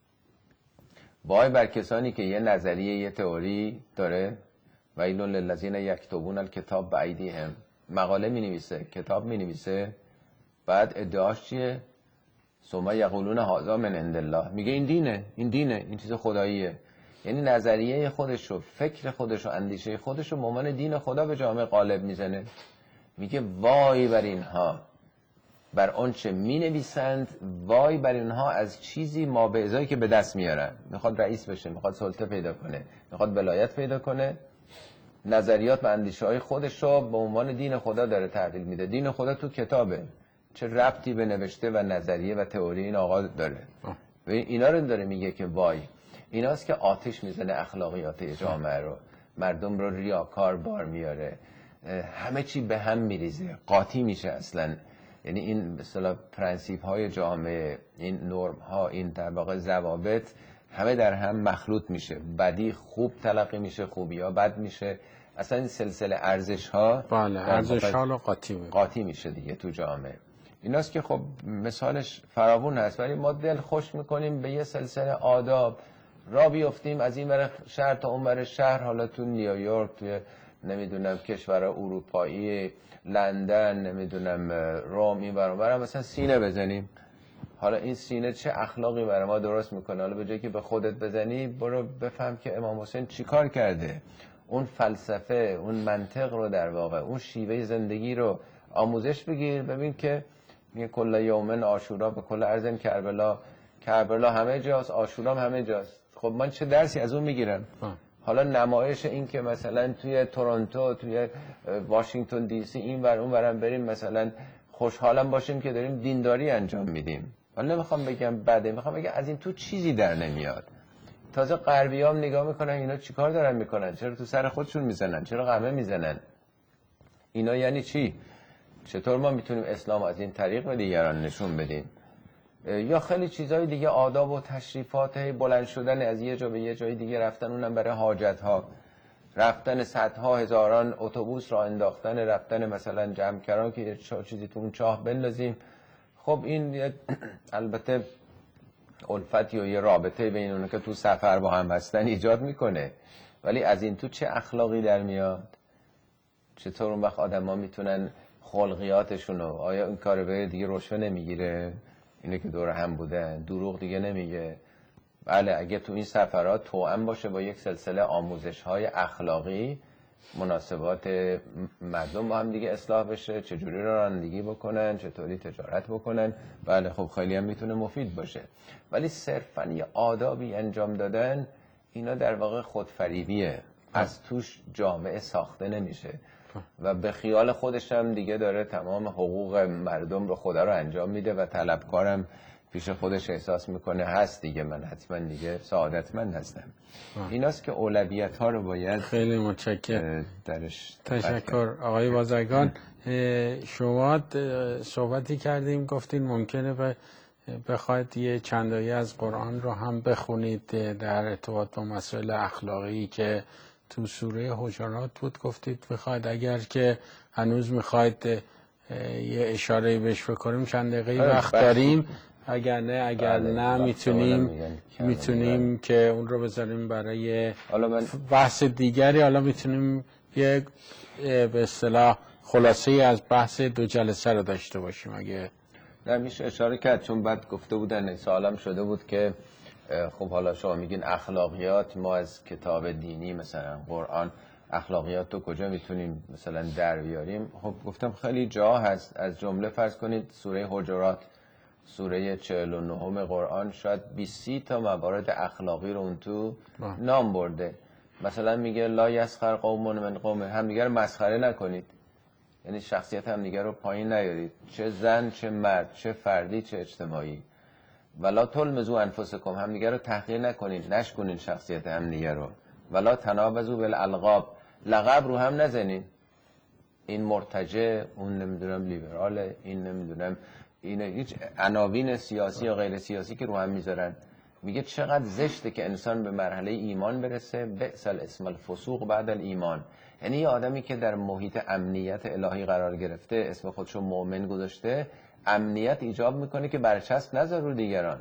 وای بر کسانی که یه نظریه، یه تئوری داره، ویل للذین یکتبون الکتاب بایدیهم، مقاله مینویسه، کتاب مینویسه، بعد ادعاش چیه؟ ثم یقولون هذا من عند الله، میگه این دینه، این دینه، این چیز خداییه. یعنی نظریه خودش رو، فکر خودش رو، اندیشه خودش رو به عنوان دین خدا به جامعه غالب میزنه. میگه وای بر اینها، بر آنچه مینویسند، وای بر اینها از چیزی ما به ازایی که به دست میارن. میخواد رئیس بشه، میخواد سلطه پیدا کنه، میخواد ولایت پیدا کنه، نظریات و اندیشه های خودش رو به عنوان دین خدا داره تحویل میده. دین خدا تو کتابه، چه ربطی به نوشته و نظریه و تئوری این آقا داره؟ و اینا رو داره میگه که وای. ایناست که آتش میزنه اخلاقیات جامعه رو، مردم رو ریاکار بار میاره، همه چی به هم میریزه، قاطی میشه اصلا. یعنی این به اصطلاح پرنسیپ های جامعه، این نرم ها، این در واقع ضوابط همه در هم مخلوط میشه. بدی خوب تلقی میشه، خوبی ها بد میشه. اصلا این سلسله ارزش ها، بله، ارزش ها قاطی میشه دیگه تو جامعه. ایناست که خب مثالش فراوون هست، ولی ما دل خوش میکنیم به یه سلسله آداب را بیفتیم از این ور شهر تا اون ور شهر، حالا تو نیویورک، توی نمیدونم کشور اروپایی، لندن، نمیدونم روم، این ور اون ور مثلا سینه بزنیم. حالا این سینه چه اخلاقی برای ما درست میکنه؟ حالا به جایی که به خودت بزنی، برو بفهم که امام حسین چی کار کرده. اون فلسفه، اون منطق رو در واقع، اون شیوه زندگی رو آموزش بگیر. ببین که میگه کل یومن عاشورا به کل ارض کربلا، کربلا همه جاست، عاشورا هم همه جاست. خب من چه درسی از اون میگیرم؟ حالا نمایش این که مثلا توی تورنتو، توی واشنگتن دی سی، این ور اون ورم بریم مثلا خوشحالم باشیم که داریم دینداری انجام میدیم. من نمیخوام بگم بده، میخوام بگم از این تو چیزی در نمیاد. تازه غربیام نگاه میکنن اینا چیکار دارن میکنن، چرا تو سر خودشون میزنن، چرا قمه میزنن. اینا یعنی چی؟ چطور ما میتونیم اسلام از این طریق به دیگران نشون بدیم؟ یا خیلی چیزهای دیگه، آداب و تشریفات، بلند شدن از یه جا به یه جای دیگه رفتن، اونم برای حاجت ها، رفتن صدها هزاران اتوبوس را انداختن، رفتن مثلا جمع‌کران که یه چیزی تو اون چاه بندازیم. خب این البته الفتی و یه رابطه بین اون که تو سفر با هم هستن ایجاد میکنه، ولی از این تو چه اخلاقی در میاد؟ چطور اون وقت آدم ها میتونن خلقیاتشون رو، آیا این کار به دیگه رشوه نمیگیره؟ اینه که دور هم بودن، دروغ دیگه نمیگه. بله، اگه تو این سفرات توأم باشه با یک سلسله آموزش های اخلاقی، مناسبات مردم با هم دیگه اصلاح بشه، چجوری رانندگی بکنن، چطوری تجارت بکنن، بله خب خیلی هم میتونه مفید باشه. ولی صرفاً یه آدابی انجام دادن، اینا در واقع خودفریبیه، از توش جامعه ساخته نمیشه و به خیال خودش هم دیگه داره تمام حقوق مردم رو خدا رو انجام میده و طلبکارم پیش خودش احساس میکنه هست دیگه، من حتما دیگه سعادتمند هستم. ایناست که اولویت ها رو باید خیلی متشکرم. درش تشکر آقای بازرگان. شما صحبتی کردیم، گفتین ممکنه بخواید یه چند آیه از قرآن رو هم بخونید در ارتباط با مسائل اخلاقی که تو سوره حجرات بود. گفتید بخواید اگر که هنوز میخواید یه اشاره بهش بکنیم چند دقیقه وقت داریم، اگر نه میتونیم که اون رو بذاریم برای بحث دیگری. حالا میتونیم یه به اصطلاح خلاصه از بحث 2 جلسه رو داشته باشیم اگه میشه اشاره کرد، چون بعد گفته بودن سوالم شده بود که خب حالا شما میگین اخلاقیات، ما از کتاب دینی مثلا قرآن اخلاقیات رو کجا میتونیم مثلا در بیاریم؟ خب گفتم خیلی جا هست، از جمله فرض کنید سوره حجرات، سوره 49 قرآن، شاید 20 تا موارد اخلاقی رو اون تو نام برده. مثلا میگه لا یسخر قوم من قوم، همدیگه رو مسخره نکنید، یعنی شخصیت همدیگه رو پایین نیارید، چه زن چه مرد، چه فردی چه اجتماعی. ولا تلمزوا انفسکم، همدیگه رو تحقیر نکنید، نشکنید شخصیت همدیگه رو. ولا تنابزوا بالالقاب، لقب رو هم نزنید، این مرتجع، اون نمیدونم لیبراله، این نمیدونم این، هیچ عناوین سیاسی یا غیر سیاسی که رو هم میذارن. میگه چقدر زشته که انسان به مرحله ایمان برسه، بئس الاسم الفسوق بعد الایمان. یعنی یه آدمی که در محیط امنیت الهی قرار گرفته، اسم خودشو مؤمن گذاشته، امنیت ایجاب میکنه که برچسب نذار رو دیگران،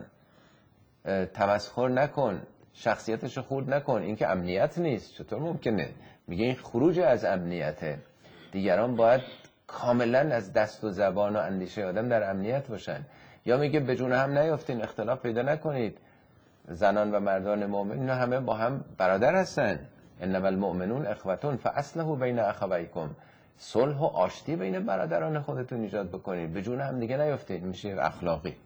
تمسخر نکن، شخصیتشو خورد نکن. این که امنیت نیست، چطور ممکنه؟ میگه این خروج از امنیته. دیگران باید کاملا از دست و زبان و اندیشه آدم در امنیت باشن. یا میگه به جون هم نیافتین، اختلاف پیدا نکنید، زنان و مردان مؤمن اینا همه با هم برادر هستن، انما المؤمنون اخوتون فاصلحوا بین اخویکم، صلح و آشتی بین برادران خودتون ایجاد بکنید، به جون هم دیگه نیافتید، میشه اخلاقی.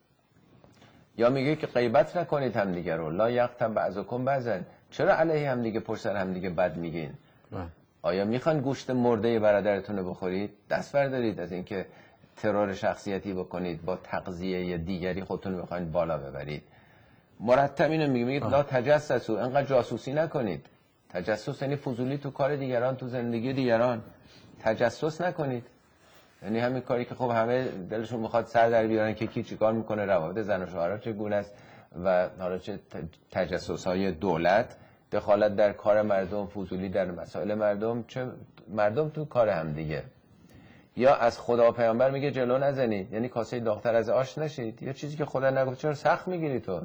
یا میگه که غیبت نکنید هم دیگه رو، لا یغتب بعضکم بعضا، چرا علیه هم دیگه پشت سر هم دیگه بد میگین؟ آیا میخوان گوشت مرده برادرتون رو بخورید؟ دست بردارید از اینکه ترور شخصیتی بکنید، با تغذیه دیگری خودتون رو بخواید بالا ببرید. مرتب اینو میگه لا تجسسوا، انقدر جاسوسی نکنید. تجسس یعنی فضولی تو کار دیگران، تو زندگی دیگران. تجسس نکنید، یعنی همین کاری که خب همه دلشون میخواد سر در بیارن که کی چیکار میکنه، روابط زن و شوهر چگونه است، و حالا چه تجسس‌های دولت، دخالت در کار مردم، فضولی در مسائل مردم، چه مردم تو کار هم دیگه. یا از خدا و پیامبر میگه جلو نزنید، یعنی کاسه داغ‌تر از آش نشید. یا چیزی که خدا نگفت چرا سخت میگیری تو؟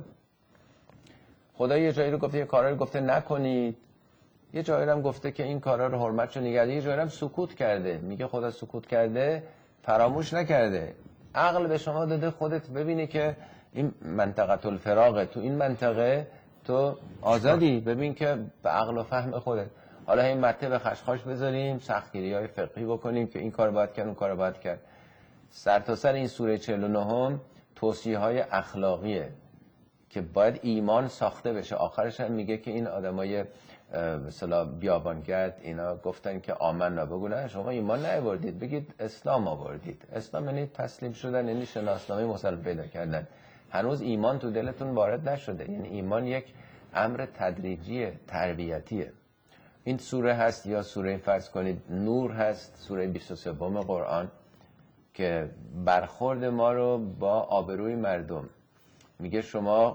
خدا یه جایی رو گفته، یه کارا رو گفته نکنید، یه جایی هم گفته که این کارا رو حرمتشو نگه دارید، یه جایی هم سکوت کرده. میگه خدا سکوت کرده، فراموش نکرده. عقل به شما داده خودت ببینی که این منطقه الفراغه، تو این منطقه تو آزادی، ببین که به عقل و فهم خودت. حالا این مته به خشخاش بذاریم، سختگیری‌های فقهی بکنیم که این کار باید کرد، اون کار باید کرد. سر تا سر این سوره 49 توصیه‌های اخلاقیه که باید ایمان ساخته بشه. آخرش هم میگه که این آدمای مثلا بیابانگرد اینا گفتن که آمنا، بگو نه شما ایمان نیاوردید، بگید اسلام آوردید. اسلام یعنی تسلیم شدن، یعنی شناسنامه مسلم پیدا کردن. هنوز ایمان تو دلتون وارد نشده، یعنی ایمان یک امر تدریجیه، تربیتیه. این سوره هست، یا سوره فرض کنید نور هست، سوره 23 قرآن، که برخورد ما رو با آبروی مردم میگه. شما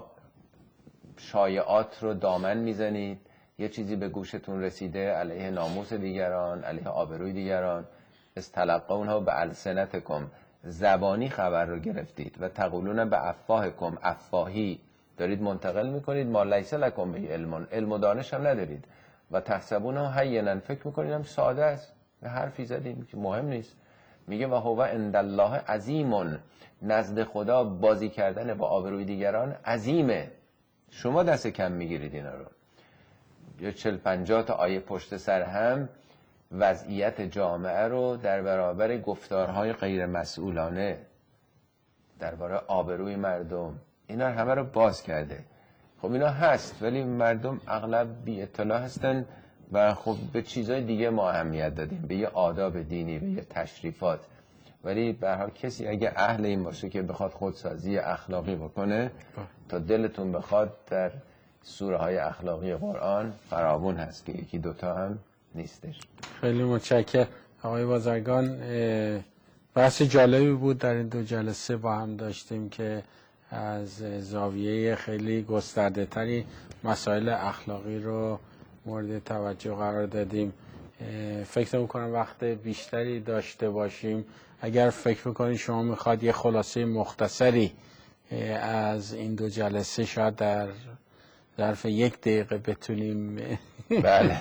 شایعات رو دامن میزنید، یه چیزی به گوشتون رسیده علیه ناموس دیگران، علیه آبروی دیگران، استلقونها به السنتکم، زبانی خبر رو گرفتید، و تقولون به افواهکم، افواهی دارید منتقل میکنید، ما لیس لکم به علم و دانش هم ندارید، و تحسبونه هینن، فکر میکنید هم ساده است، به حرفی زدیم که مهم نیست. میگه و هو عند الله عظیم، نزد خدا بازی کردن با آبروی دیگران عظیمه، شما دست کم میگیرید اینا رو. یا 40-50 تا آیه پشت سر هم وضعیت جامعه رو در برابر گفتارهای غیر مسئولانه درباره آبروی مردم، اینا همه رو باز کرده. خب اینا هست، ولی مردم اغلب بی اطلاع هستن و خب به چیزای دیگه ما اهمیت دادیم، به یه آداب دینی، به یه تشریفات، ولی به هر حال کسی اگه اهل این باشه که بخواد خودسازی اخلاقی بکنه تا دلتون بخواد در سوره های اخلاقی قرآن فراوون هست که یکی دوتا هم نیستش. خیلی متشکرم آقای بازرگان. بحث جالبی بود در این 2 جلسه با هم داشتیم که از زاویه خیلی گسترده تری مسائل اخلاقی رو مورد توجه قرار دادیم. فکر میکنم وقت بیشتری داشته باشیم. اگر فکر میکنید شما میخواد یه خلاصه مختصری از این 2 جلسه شاید در ظرف 1 دقیقه بتونیم بله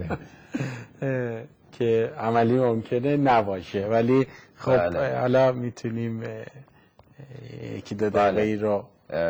که عملی ممکنه نباشه، ولی خب حالا میتونیم 1-2 دقیقه ای رو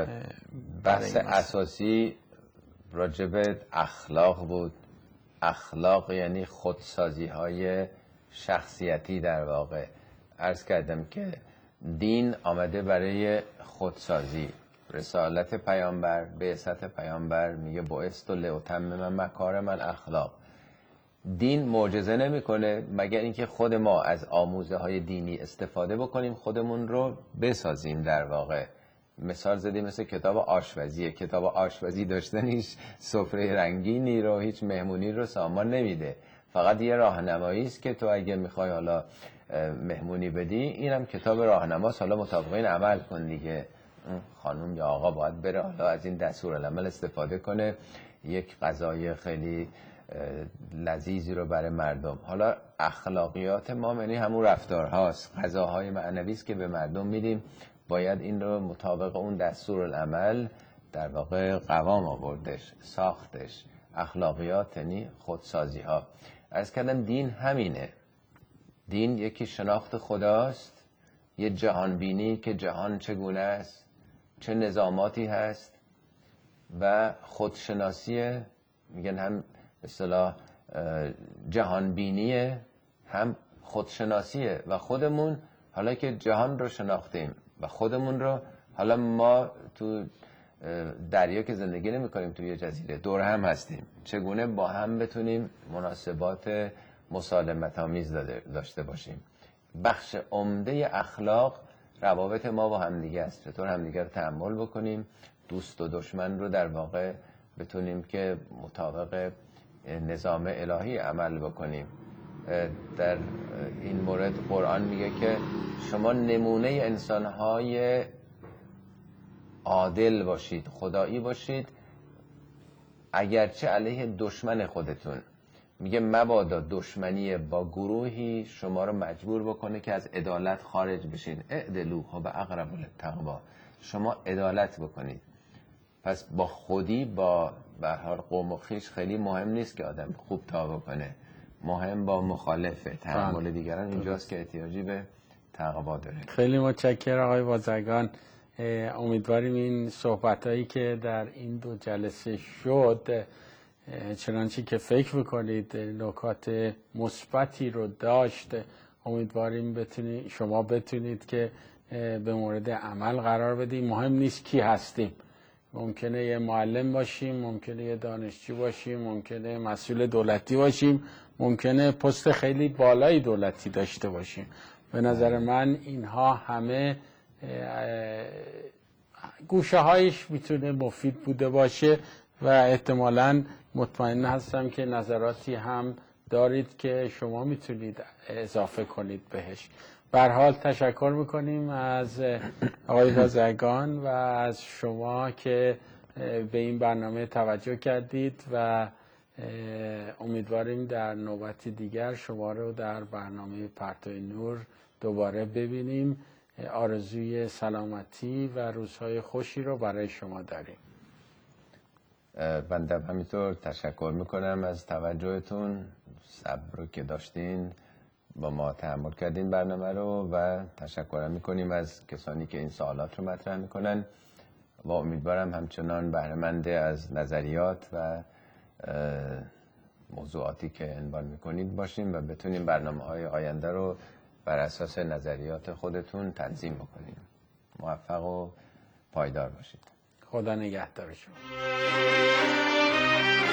بحث اساسی راجب اخلاق بود. اخلاق یعنی خودسازی های شخصیتی. در واقع عرض کردم که دین آمده برای خودسازی. رسالت پیامبر، بعثت پیامبر میگه بعثت لاتمم مکارم الاخلاق. دین معجزه نمیکنه مگر اینکه خود ما از آموزه های دینی استفاده بکنیم، خودمون رو بسازیم. در واقع مثال زدیم مثل کتاب آشپزی. کتاب آشپزی داشتنش سفره رنگینی رو، هیچ مهمونی رو سامان نمیده، فقط یه راهنمایی است که تو اگه میخوای حالا مهمونی بدی، اینم کتاب راهنماست، حالا مطابق این عمل کن دیگه. خانم یا آقا باید بره حالا از این دستورالعمل استفاده کنه، یک غذای خیلی لذیذی رو برای مردم. حالا اخلاقیات ما یعنی همون رفتارهاست، غذاهای معنوی است که به مردم میدیم، باید این رو مطابق اون دستورالعمل در واقع قوام آوردش، ساختش. اخلاقیات یعنی خودسازی ها. عرض کردم دین همینه. دین یکی شناخت خداست، یه جهانبینی که جهان چگونه است، چه نظاماتی هست، و خودشناسیه. میگن هم به اصطلاح جهانبینیه، هم خودشناسیه. و خودمون حالا که جهان رو شناختیم و خودمون رو، حالا ما تو دریا که زندگی نمی کنیم، توی یه جزیره دور هم هستیم، چگونه با هم بتونیم مناسبات مسالمت آمیز داشته باشیم. بخش عمده اخلاق روابط ما با همدیگه است. چطور همدیگه رو تحمل بکنیم، دوست و دشمن رو در واقع بتونیم که مطابق نظام الهی عمل بکنیم. در این مورد قرآن میگه که شما نمونه انسانهای عادل باشید، خدایی باشید، اگرچه علیه دشمن خودتون. میگه مبادا دشمنی با گروهی شما رو مجبور بکنه که از عدالت خارج بشین. اعدلوا هو اقرب للتقوی. شما عدالت بکنید. پس با خودی، با به هر قوم و خویش خیلی مهم نیست که آدم خوب تا بکنه، مهم با مخالفه، تحمل دیگران. اینجاست که احتیاجی به تقوا داره. خیلی متشکرم آقای بازرگان. امیدواریم این صحبتایی که در این 2 جلسه شد، چنانچه که فکر میکنید نکات مثبتی رو داشت، امیدواریم شما بتونید که به مورد عمل قرار بدیم. مهم نیست کی هستیم، ممکنه یه معلم باشیم، ممکنه یه دانشجو باشیم، ممکنه مسئول دولتی باشیم، ممکنه پست خیلی بالای دولتی داشته باشیم. به نظر من اینها همه گوشه هایش میتونه مفید بوده باشه و احتمالاً مطمئن هستم که نظراتی هم دارید که شما میتونید اضافه کنید بهش. به هر حال تشکر میکنیم از آقای بازرگان و از شما که به این برنامه توجه کردید و امیدواریم در نوبت دیگر شما رو در برنامه پرتو نور دوباره ببینیم. آرزوی سلامتی و روزهای خوشی رو برای شما داریم. بنده همینطور تشکر میکنم از توجهتون، صبر رو که داشتین با ما تحمل کردین برنامه رو، و تشکر میکنیم از کسانی که این سوالات رو مطرح میکنن و امیدوارم همچنان بهره‌مند از نظریات و موضوعاتی که عنوان میکنید باشیم و بتونیم برنامه‌های آینده رو بر اساس نظریات خودتون تنظیم بکنیم. موفق و پایدار باشید. خدا نگهدار شما.